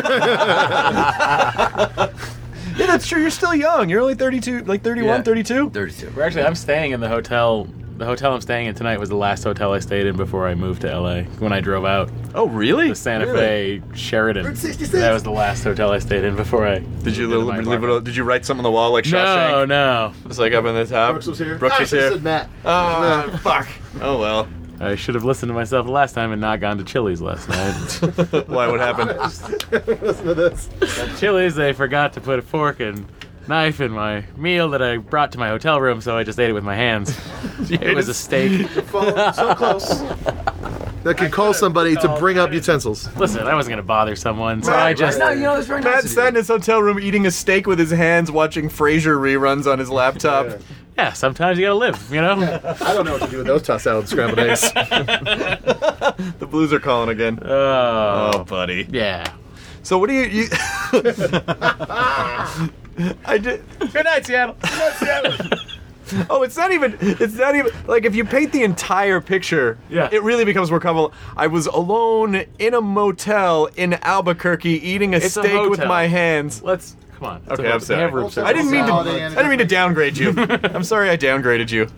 yeah, that's true. You're still young. You're only thirty-two, like thirty-one, Yeah. thirty-two. thirty-two. We're actually, I'm staying in the hotel. The hotel I'm staying in tonight was the last hotel I stayed in before I moved to L A. When I drove out, Oh, really? the Santa Really? Fe Sheridan. Route sixty-six. That was the last hotel I stayed in before I. Did you moved into li- my leave apartment. it? Did you write something on the wall like No, Shawshank? no. Just like up in the top. Brooks was here. Brooks I was should've here. said Matt. Oh, fuck. Oh well. I should have listened to myself the last time and not gone to Chili's last night. Why? What happened? Listen to this. At Chili's, they forgot to put a fork and knife in my meal that I brought to my hotel room, so I just ate it with my hands. It was a steak. Phone so close. That can call somebody to bring up utensils. Listen, I wasn't gonna bother someone, so I just. No, you know, it's very nice Matt of sat in you. his hotel room eating a steak with his hands, watching Frasier reruns on his laptop. Yeah. Yeah, sometimes you gotta live, you know. I don't know what to do with those tossed salad scrambled eggs. The Blues are calling again. Oh, Oh, buddy. yeah. So what do you? you I did. Good night, Seattle. Oh, it's not even. It's not even like if you paint the entire picture. Yeah. It really becomes more comfortable. I was alone in a motel in Albuquerque eating a It's a steak with hotel. my hands. Let's come on. It's Okay, a- I'm they sorry. have room Also, I didn't mean to. Holiday I Inn. didn't mean to downgrade you. I'm sorry, I downgraded you.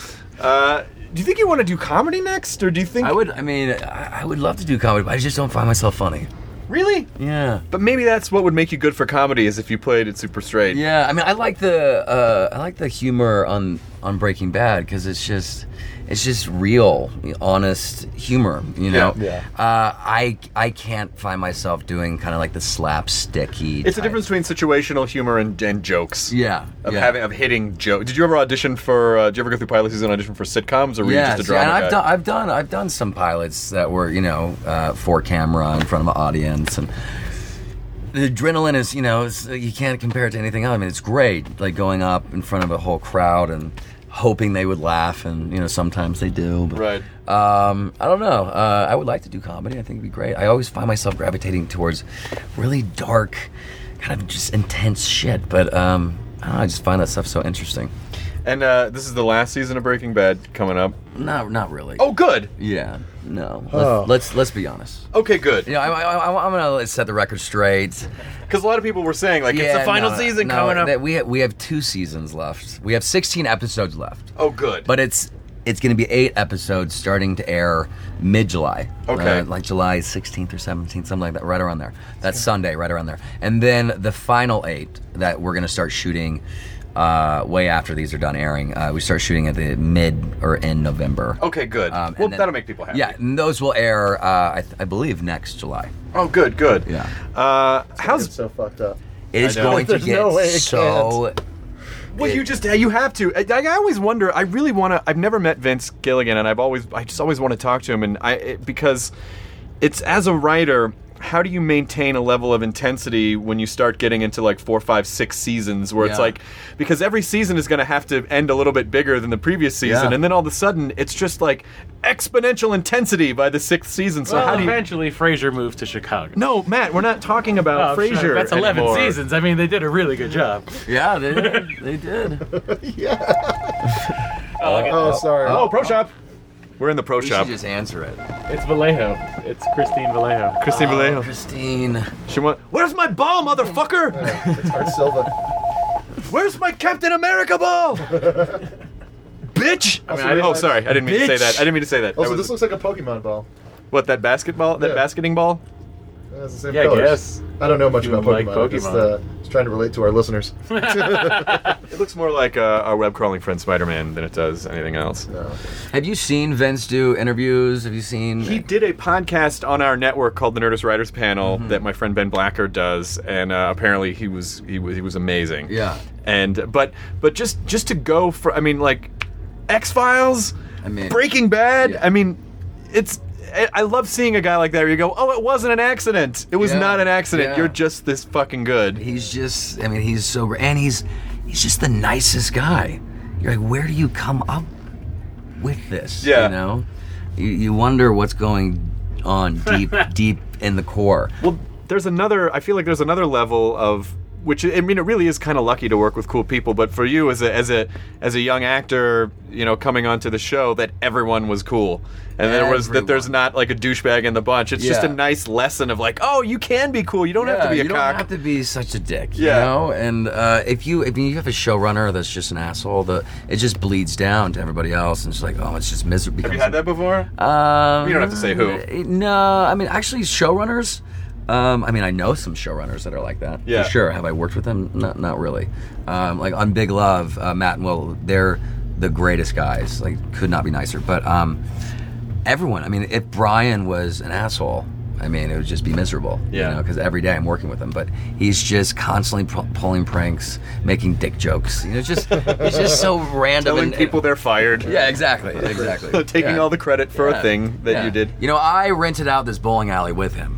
Uh, do you think you want to do comedy next, or do you think? I would. I mean, I, I would love to do comedy, but I just don't find myself funny. Really? Yeah. But maybe that's what would make you good for comedy, is if you played it super straight. Yeah, I mean, I like the uh, I like the humor on on Breaking Bad because it's just it's just real, honest humor. You know, Yeah. Uh, I I can't find myself doing kind of like the slapsticky. It's the type. difference between situational humor and, and jokes. Yeah, Of yeah. having of hitting joke. Did you ever audition for? Uh, did you ever go through pilot season audition for sitcoms, or were Yeah, you just a see, and drama I've guy? done I've done I've done some pilots that were you know uh, for camera in front of an audience and. The adrenaline is, you know, it's, you can't compare it to anything else. I mean, it's great, like going up in front of a whole crowd and hoping they would laugh, and you know, sometimes they do. But, Right. Um, I don't know. Uh, I would like to do comedy. I think it'd be great. I always find myself gravitating towards really dark, kind of just intense shit. But um, I don't know. I just find that stuff so interesting. And uh, this is the last season of Breaking Bad coming up. Not, not really. Oh, good. yeah. No. Let's, Oh. let's let's be honest. Okay, good. You know, I, I, I, I'm gonna set the record straight. Because a lot of people were saying like it's the Yeah, final no, season no, coming up. that we have, we have two seasons left. We have sixteen episodes left. Oh, good. But it's it's going to be eight episodes starting to air mid-July. Okay. Uh, like July sixteenth or seventeenth, something like that, right around there. That's Sunday, right around there. And then the final eight that we're going to start shooting uh, way after these are done airing. Uh, we start shooting at the mid or in November. okay, good. Um, well, and then- that'll make people happy. Yeah, and those will air, uh, I, th- I believe, next July. Oh, good, good. Yeah. Uh, It's how's so fucked up. It is I know. going to There's get no way it so... well? You just you have to. I, I always wonder. I really want to. I've never met Vince Gilligan, and I've always I just always want to talk to him, and I it, because it's as a writer. How do you maintain a level of intensity when you start getting into like four, five, six seasons where it's Yeah. like, because every season is going to have to end a little bit bigger than the previous season, Yeah. and then all of a sudden it's just like exponential intensity by the sixth season. So Well, how do you? eventually Frasier moved to Chicago. No, Matt, we're not talking about Oh, Frasier. sure. That's eleven anymore. seasons. I mean, they did a really good job. Yeah, they did. They did. Oh, sorry. Oh, Pro Shop. We're in the Pro We Shop. should just answer it. It's Vallejo. It's Christine Vallejo. Christine Vallejo. Christine. She went. Where's my ball, motherfucker? It's Art Silva. Where's my Captain America ball? Bitch! I mean, I didn't- oh, sorry. I didn't mean to say Bitch. that. I didn't mean to say that. Also, That this was- looks like a Pokemon ball. what, that basketball? That Yeah. basketing ball? It has the same Yeah, I colors. guess. I don't know much You about like Pokemon. I'm Just, Pokemon. uh, just trying to relate to our listeners. It looks more like uh, our web crawling friend Spider-Man than it does anything else. No. Have you seen Vince do interviews? Have you seen? He did a podcast on our network called the Nerdist Writers Panel that my friend Ben Blacker does, and uh, apparently he was he was he was amazing. Yeah. And but but just just to go for I mean like X Files, I mean- Breaking Bad. Yeah. I mean, it's I I love seeing a guy like that where you go, oh, it wasn't an accident. It was Yeah. not an accident. Yeah. You're just this fucking good. He's just. I mean, he's so great, and he's he's just the nicest guy. You're like, where do you come up with this? Yeah. You know, you, you wonder what's going on deep deep in the core. Well, there's another. I feel like there's another level of which. I mean, it really is kind of lucky to work with cool people. But for you, as a as a as a young actor, you know, coming onto the show, that everyone was cool, and there was that there's Everyone. not like a douchebag in the bunch. It's just a Yeah. nice lesson of like, oh, you can be cool. You don't have to be a you cock. don't have to be such a dick. Yeah. You know, and uh, if you if you have a showrunner that's just an asshole, the it just bleeds down to everybody else, and it's like, oh, it's just miserable. Have you had that before? Um, You don't have to say who. No, I mean actually showrunners. Um, I mean I know some showrunners that are like that. Yeah. For sure. Have I worked with them? Not not really. Um, like on Big Love, uh, Matt and Will, they're the greatest guys. Like could not be nicer. But um, everyone. I mean, if Brian was an asshole, I mean, it would just be miserable. Yeah. You know, because every day I'm working with him, but he's just constantly pu- pulling pranks, making dick jokes. You know, just he's just so random. Telling and, people they're fired. Yeah, exactly, exactly. Taking Yeah. all the credit for Yeah. a thing that Yeah. you did. You know, I rented out this bowling alley with him.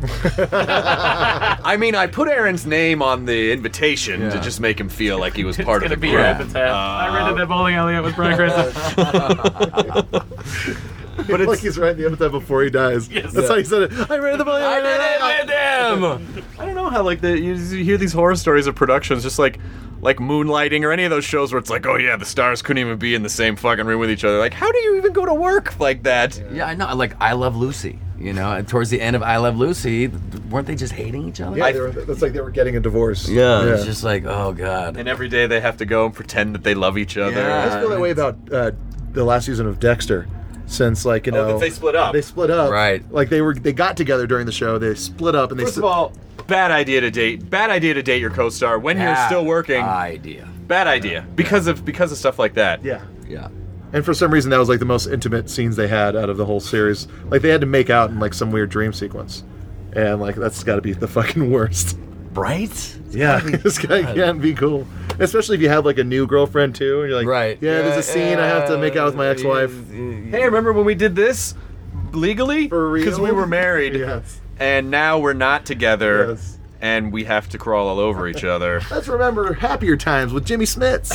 I mean, I put Aaron's name on the invitation to Yeah. just make him feel like he was part It's of gonna the be your group. epitaph. I rented that bowling alley out with Brian Cranston. But like it's he's writing the epitaph before he dies. Yes. That's how he said it. I read the ball. I did it with him. I don't know how like the you, you hear these horror stories of productions, just like like Moonlighting or any of those shows where it's like, oh yeah, the stars couldn't even be in the same fucking room with each other. Like, how do you even go to work like that? Yeah, I know. Like, I Love Lucy. You know, and towards the end of I Love Lucy, weren't they just hating each other? Yeah, they were, that's like they were getting a divorce. Yeah, it's just like, oh god. And every day they have to go and pretend that they love each other. Yeah. I just feel that way about uh, the last season of Dexter, since like you Oh, know that they split up. They split up, Right. Like they were they got together during the show. They split up, and they First of all, bad idea to date. Bad idea to date your co-star when you're Bad still working. idea. Bad idea because of because of stuff like that. yeah. Yeah. And for some reason, that was like the most intimate scenes they had out of the whole series. Like they had to make out in like some weird dream sequence, and like that's got to be the fucking worst. Right? Yeah, this guy can't be cool, especially if you have like a new girlfriend too, and you're like, Right. Yeah, there's a scene I have to make out with my ex-wife. Hey, remember when we did this legally? For real? Because we were married, Yes. and now we're not together, Yes. and we have to crawl all over each other. Let's remember happier times with Jimmy Smits.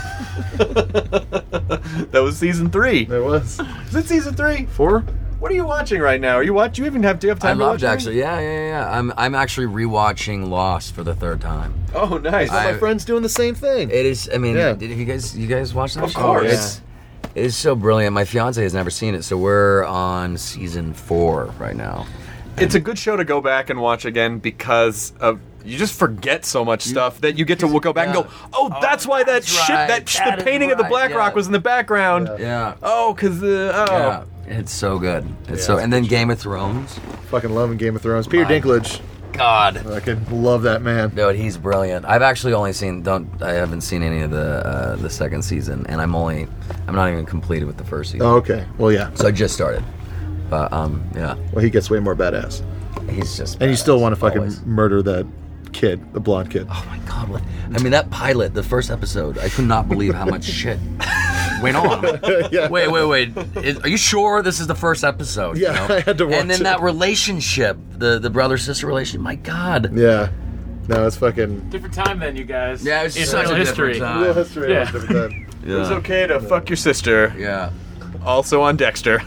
That was season three. There was Is it season three? four. What are you watching right now? Are you watch? Do you even have? Do you have I time to loved watch actually. Yeah, yeah, yeah. I'm I'm actually rewatching Lost for the third time. anything? Oh, nice. My I- friend's doing the same thing. It is. I mean, Yeah. did you guys you guys watch that? Of show? course. It's it is so brilliant. My fiance has never seen it, so we're on season four right now. It's a good show to go back and watch again because of you just forget so much stuff that you get to go back and yeah. go, oh, that's why that that's shit, right. that, sh- That the is painting of the right, Black yeah. Rock was in the background. Yeah. Yeah. Oh, because the oh. Yeah. It's so good. It's so. And then Game of Thrones. Fucking loving Game of Thrones. Peter My- Dinklage. God. I can love that man. Dude, he's brilliant. I've actually only seen don't I haven't seen any of the uh, the second season, and I'm only I'm not even completed with the first season. Oh, okay. Well, yeah. So I just started. But um, yeah, Well, he gets way more badass. he's just. And you still want to fucking always. murder that kid, the blonde kid. Oh my god! What? I mean, that pilot, the first episode, I could not believe how much shit went on. Yeah. Wait, wait, wait. Is, are you sure this is the first episode? you Yeah, know? I had to watch And then it. that relationship, the the brother sister relationship. My god. Yeah. No, it's fucking Different time then, you guys. Yeah, it's in such real a history. different time. real history. Yeah. of different time. It was okay to fuck your sister. Yeah. Also on Dexter.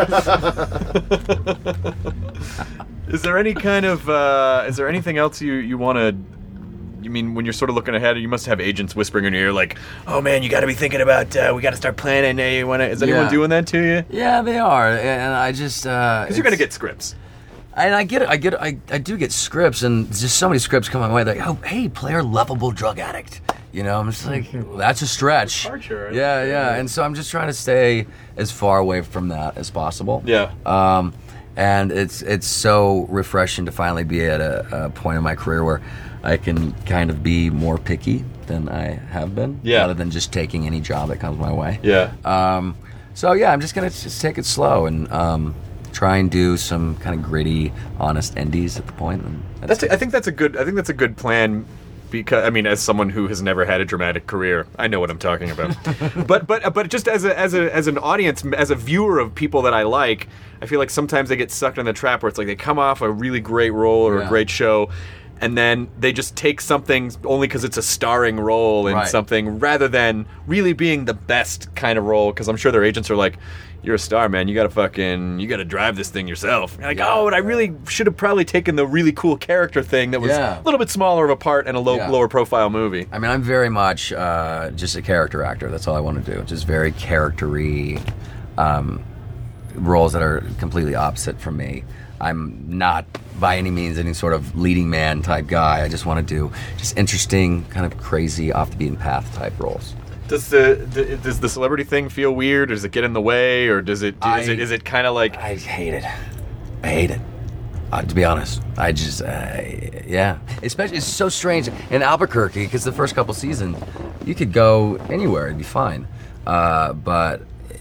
Is there any kind of uh, is there anything else you you want to? You mean when you're sort of looking ahead, you must have agents whispering in your ear like, "Oh man, you got to be thinking about uh, we got to start planning." Hey, you want to? Is anyone Yeah. doing that to you? Yeah, they are, and I just because Because you're gonna get scripts. And I get it. I get. I, I do get scripts, and just so many scripts come my way. Like, oh, hey, player, lovable drug addict. You know, I'm just like, well, that's a stretch. Departure. Yeah, yeah. And so I'm just trying to stay as far away from that as possible. Yeah. Um, and it's it's so refreshing to finally be at a, a point in my career where I can kind of be more picky than I have been. Yeah. Rather than just taking any job that comes my way. Yeah. Um, so yeah, I'm just gonna just take it slow and um, try and do some kind of gritty, honest indies at the point. And that's, That's. I think that's a good. I think that's a good plan. Because I mean, as someone who has never had a dramatic career, I know what I'm talking about. but but but just as a as a as an audience, as a viewer of people that I like, I feel like sometimes they get sucked in the trap where it's like they come off a really great role or Yeah. a great show, and then they just take something only because it's a starring role in Right. something, rather than really being the best kind of role. Because I'm sure their agents are like, "You're a star, man. You gotta fucking, you gotta drive this thing yourself." You're like, oh, and I really should have probably taken the really cool character thing that was Yeah. a little bit smaller of a part in a low, Yeah. lower profile movie. I mean, I'm very much uh, just a character actor. That's all I want to do. Just very character-y um, roles that are completely opposite from me. I'm not by any means any sort of leading man type guy. I just want to do just interesting, kind of crazy, off the beaten path type roles. Does the, the does the celebrity thing feel weird? Does it get in the way, or does it? I- is it is it kind of like? I hate it. I hate it. Uh, to be honest, I just, uh, yeah. Especially, it's so strange in Albuquerque because the first couple seasons, you could go anywhere, it'd be fine. Uh, but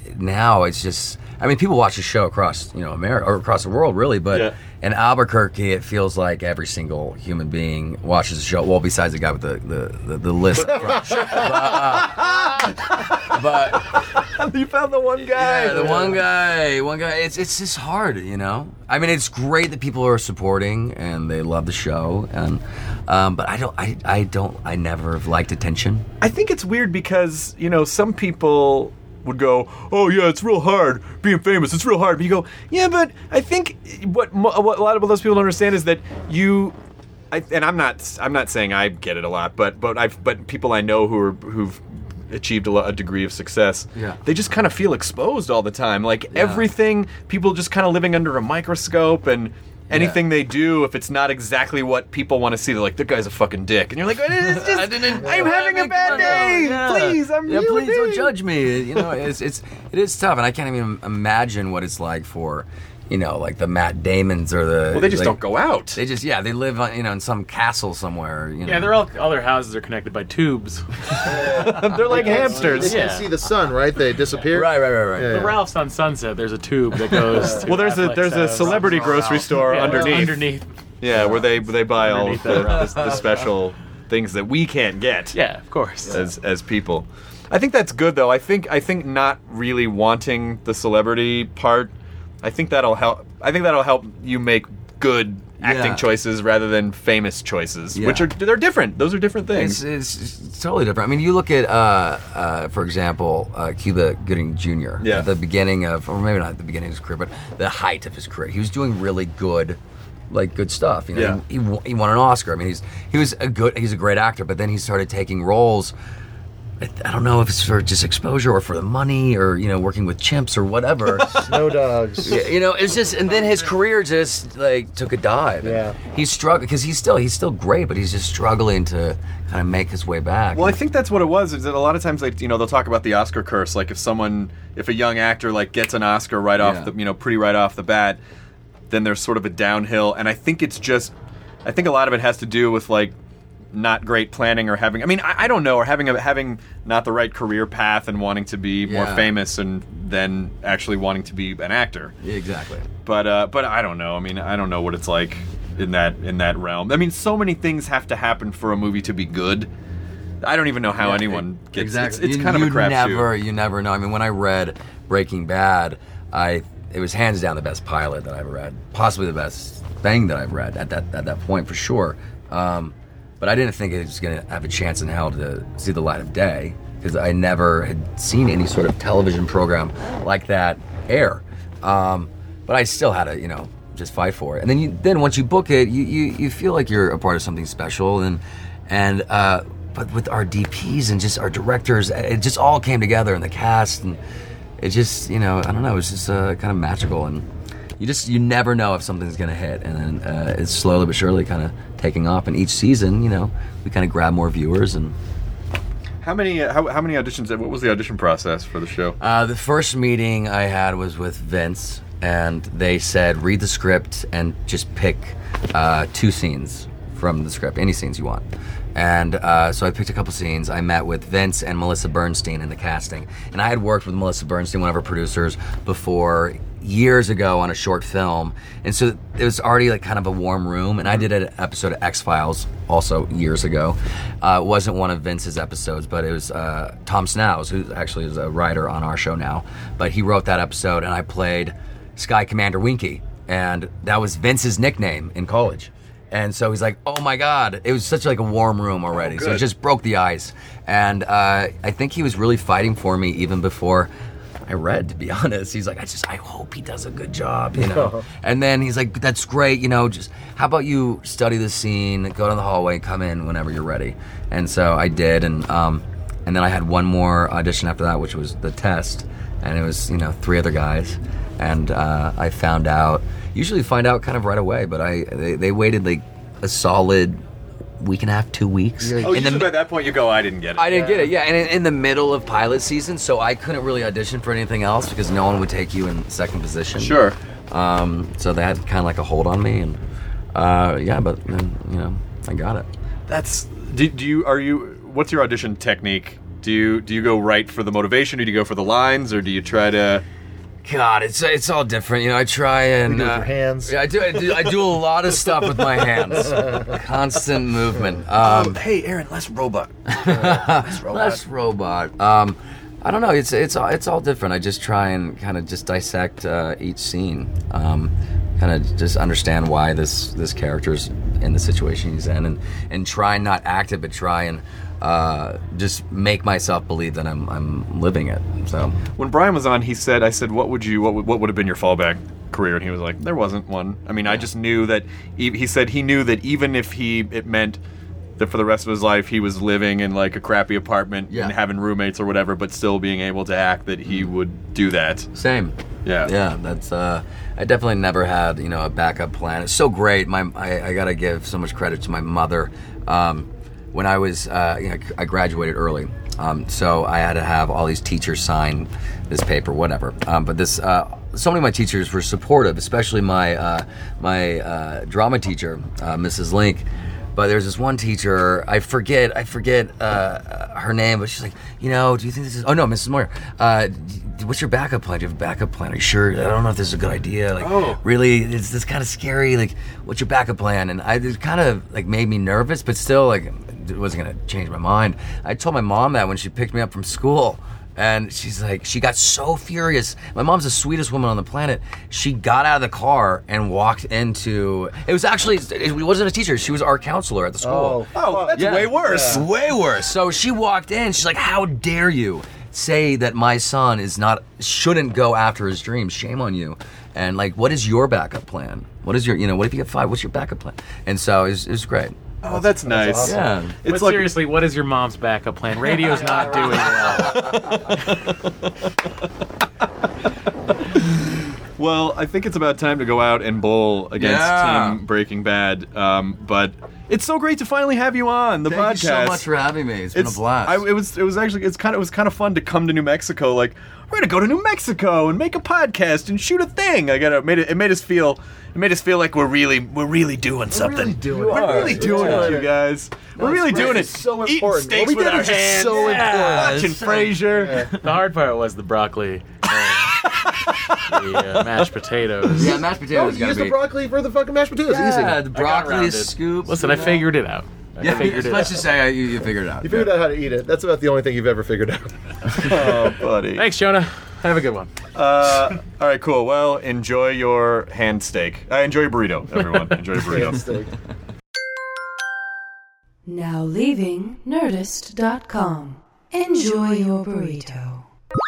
now it's just, I mean, people watch the show across, you know, America or across the world, really. But Yeah. in Albuquerque, it feels like every single human being watches the show. Well, besides the guy with the the, the, the list. but, uh, but You found the one guy. yeah, the one guy, one guy. It's it's just hard, you know. I mean, it's great that people are supporting and they love the show, and um, but I don't, I, I don't, I never have liked attention. I think it's weird because, you know, some people would go, "Oh yeah, it's real hard being famous. It's real hard." But you go, "Yeah, but I think what mo- what a lot of those people don't understand is that you I, and I'm not I'm not saying I get it a lot, but but I've but people I know who are who've achieved a, lo- a degree of success, Yeah. they just kind of feel exposed all the time. Like everything, people just kind of living under a microscope, and anything they do, if it's not exactly what people want to see, they're like, "That guy's a fucking dick," and you're like, "It's just, I didn't- I'm having a bad day. Yeah. Please, I'm yeah, human please don't being." judge me. You know, it's it's it is tough, and I can't even imagine what it's like for, you know, like the Matt Damons or the. Well, they just like, don't go out. They just yeah, they live on, you know, in some castle somewhere. You know. Yeah, they're all all their houses are connected by tubes. They're like They hamsters. Yeah. can't see the sun, right? They disappear. right, right, right, right. Yeah. The Ralph's on Sunset. There's a tube that goes. to Well, there's a Affleck's there's a house. celebrity grocery store Yeah, underneath. Underneath. Yeah, where they where they buy all of Underneath the, that the, the special things that we can't get. Yeah, of course. as as people. I think that's good though. I think I think not really wanting the celebrity part. I think that'll help. I think that'll help you make good acting Yeah. choices rather than famous choices, Yeah. which are they're different. Those are different things. It's, it's, it's totally different. I mean, you look at, uh, uh, for example, uh, Cuba Gooding Junior Yeah. At the beginning of, or maybe not at the beginning of his career, but the height of his career, he was doing really good, like good stuff. You know, Yeah. he, he, won- he won an Oscar. I mean, he's he was a good, he's a great actor. But then he started taking roles. I, I don't know if it's for just exposure or for the money or you know working with chimps or whatever. No dogs. Yeah, you know, it's just, and then his career just like took a dive. Yeah. he's struggling because he's still he's still great, but he's just struggling to kind of make his way back. Well, I think that's what it was. Is that a lot of times, like you know, they'll talk about the Oscar curse. Like if someone, if a young actor like gets an Oscar right off Yeah. the, you know, pretty right off the bat, then there's sort of a downhill. And I think it's just, I think a lot of it has to do with like not great planning or having. I mean, I, I don't know, or having a, having not the right career path and wanting to be more Yeah. famous and then actually wanting to be an actor. Yeah, exactly. But uh, but I don't know. I mean, I don't know what it's like in that in that realm. I mean, so many things have to happen for a movie to be good. I don't even know how anyone gets. exactly. It's, it's You- kind of a you crapshoot. never, you never know. I mean, when I read Breaking Bad, I it was hands down the best pilot that I've read, possibly the best thing that I've read at that at that point for sure. Um, but I didn't think it was going to have a chance in hell to see the light of day because I never had seen any sort of television program like that air. Um, but I still had to, you know, just fight for it. And then you, then once you book it, you, you, you feel like you're a part of something special. And and uh, but with our D Ps and just our directors, it just all came together in the cast, and it just, you know, I don't know, it was just uh, kind of magical. And you just you never know if something's gonna hit, and then uh, it's slowly but surely kind of taking off. And each season, you know, we kind of grab more viewers. And How many uh, how, how many auditions? What was the audition process for the show? uh, the first meeting I had was with Vince, and they said read the script and just pick uh, two scenes from the script, any scenes you want. And uh, so I picked a couple scenes. I met with Vince and Melissa Bernstein in the casting. And I had worked with Melissa Bernstein, one of her producers, before years ago on a short film. And so it was already like kind of a warm room. And I did an episode of X-Files also years ago. Uh, it wasn't one of Vince's episodes, but it was uh, Tom Snows, who actually is a writer on our show now. But he wrote that episode, and I played Sky Commander Winky. And that was Vince's nickname in college. And so he's like, oh my God. It was such like a warm room already. So it just broke the ice. And uh, I think he was really fighting for me even before I read, to be honest. He's like, I just, I hope he does a good job, you know? And then he's like, that's great, you know, just how about you study the scene, go down the hallway, come in whenever you're ready. And so I did. And, um, and then I had one more audition after that, which was the test. And it was, you know, three other guys. And uh, I found out, usually find out kind of right away, but I they, they waited like a solid week and a half, two weeks. Oh, In usually the, by that point you go, I didn't get it. I didn't get it, yeah. And in, in the middle of pilot season, so I couldn't really audition for anything else because no one would take you in second position. Sure. Um, so they had kind of like a hold on me, and uh, yeah, but then, you know, I got it. That's. Do, do you are you? What's your audition technique? Do you do you go right for the motivation? Or do you go for the lines, or do you try to? God, it's it's all different. You know, I try and You do it with uh, your hands. Yeah, I do, I do. I do a lot of stuff with my hands. Constant movement. Um, hey, Aaron, less robot. Less robot. Um, I don't know. It's it's all it's all different. I just try and kind of just dissect uh, each scene. Um, kind of just understand why this this character's in the situation he's in, and and try and not act it, but try and uh, just make myself believe that I'm I'm living it. So When Brian was on, he said, "I said, what would you? What would, what would have been your fallback?" career, and he was like, there wasn't one. I mean, I just knew that. He, he said he knew that even if he it meant that for the rest of his life he was living in like a crappy apartment Yeah. and having roommates or whatever, but still being able to act, that he would do that. Same. Yeah. Yeah, that's, uh, I definitely never had, you know, a backup plan. It's so great. My, I, I gotta give so much credit to my mother. Um, when I was, uh, you know, I graduated early. Um, so I had to have all these teachers sign this paper, whatever. Um, but this, uh, so many of my teachers were supportive, especially my, uh, my, uh, drama teacher, uh, Missus Link. But there's this one teacher, I forget, I forget uh, her name, but she's like, you know, do you think this is? Oh no, Missus Moyer. Uh, what's your backup plan? Do you have a backup plan? Are you sure? I don't know if this is a good idea. Like, Oh. really, it's this kind of scary. Like, what's your backup plan? And I, it kind of like made me nervous, but still, like, it wasn't gonna change my mind. I told my mom that when she picked me up from school. And she's like, she got so furious. My mom's the sweetest woman on the planet. She got out of the car and walked into. It was actually, it wasn't a teacher. She was our counselor at the school. Oh, that's Yeah. way worse. Way worse. So she walked in. She's like, "How dare you say that my son is not shouldn't go after his dreams? Shame on you." And like, what is your backup plan? What is your, you know, what if you get five? What's your backup plan? And so it was, it was great. Oh, that's nice. awesome. Yeah. But It's like seriously, what is your mom's backup plan? Radio's not doing well. Well, I think it's about time to go out and bowl against Yeah. Team Breaking Bad. Um, but it's so great to finally have you on the Thank podcast. you so much for having me. It's been It's a blast. I, it was. It was actually. It's kind of. It was kind of fun to come to New Mexico. Like, we're gonna go to New Mexico and make a podcast and shoot a thing. I got. It made it. It made us feel. It made us feel like we're really. We're really doing something. really doing we're it. really You doing are. it, you guys. we're really doing it. It's so Eating important. steaks What we with did our is just hands. so important. Watching Frasier. The hard part was the broccoli, uh, the uh, mashed potatoes. yeah, mashed No, potatoes. use gotta the be. broccoli for the fucking mashed potatoes. Yeah, Easy. the I got broccoli rounded. scoops. Listen, I figured it out. I Yeah, figured as it much out. as say I, you, you figured it out. You figured out how to eat it. That's about the only thing you've ever figured out. Oh, buddy. Thanks, Jonah. Have a good one. Uh, all right, cool. Well, enjoy your hand steak. Uh, enjoy your burrito, everyone. Enjoy your burrito. Steak. Now leaving Nerdist dot com. Enjoy your burrito.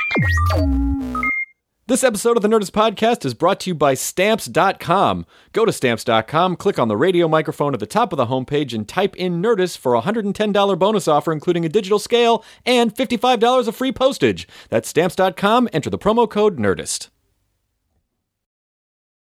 This episode of the Nerdist Podcast is brought to you by Stamps dot com. Go to Stamps dot com, click on the radio microphone at the top of the homepage, and type in Nerdist for a one hundred ten dollars bonus offer, including a digital scale and fifty-five dollars of free postage. That's Stamps dot com. Enter the promo code Nerdist.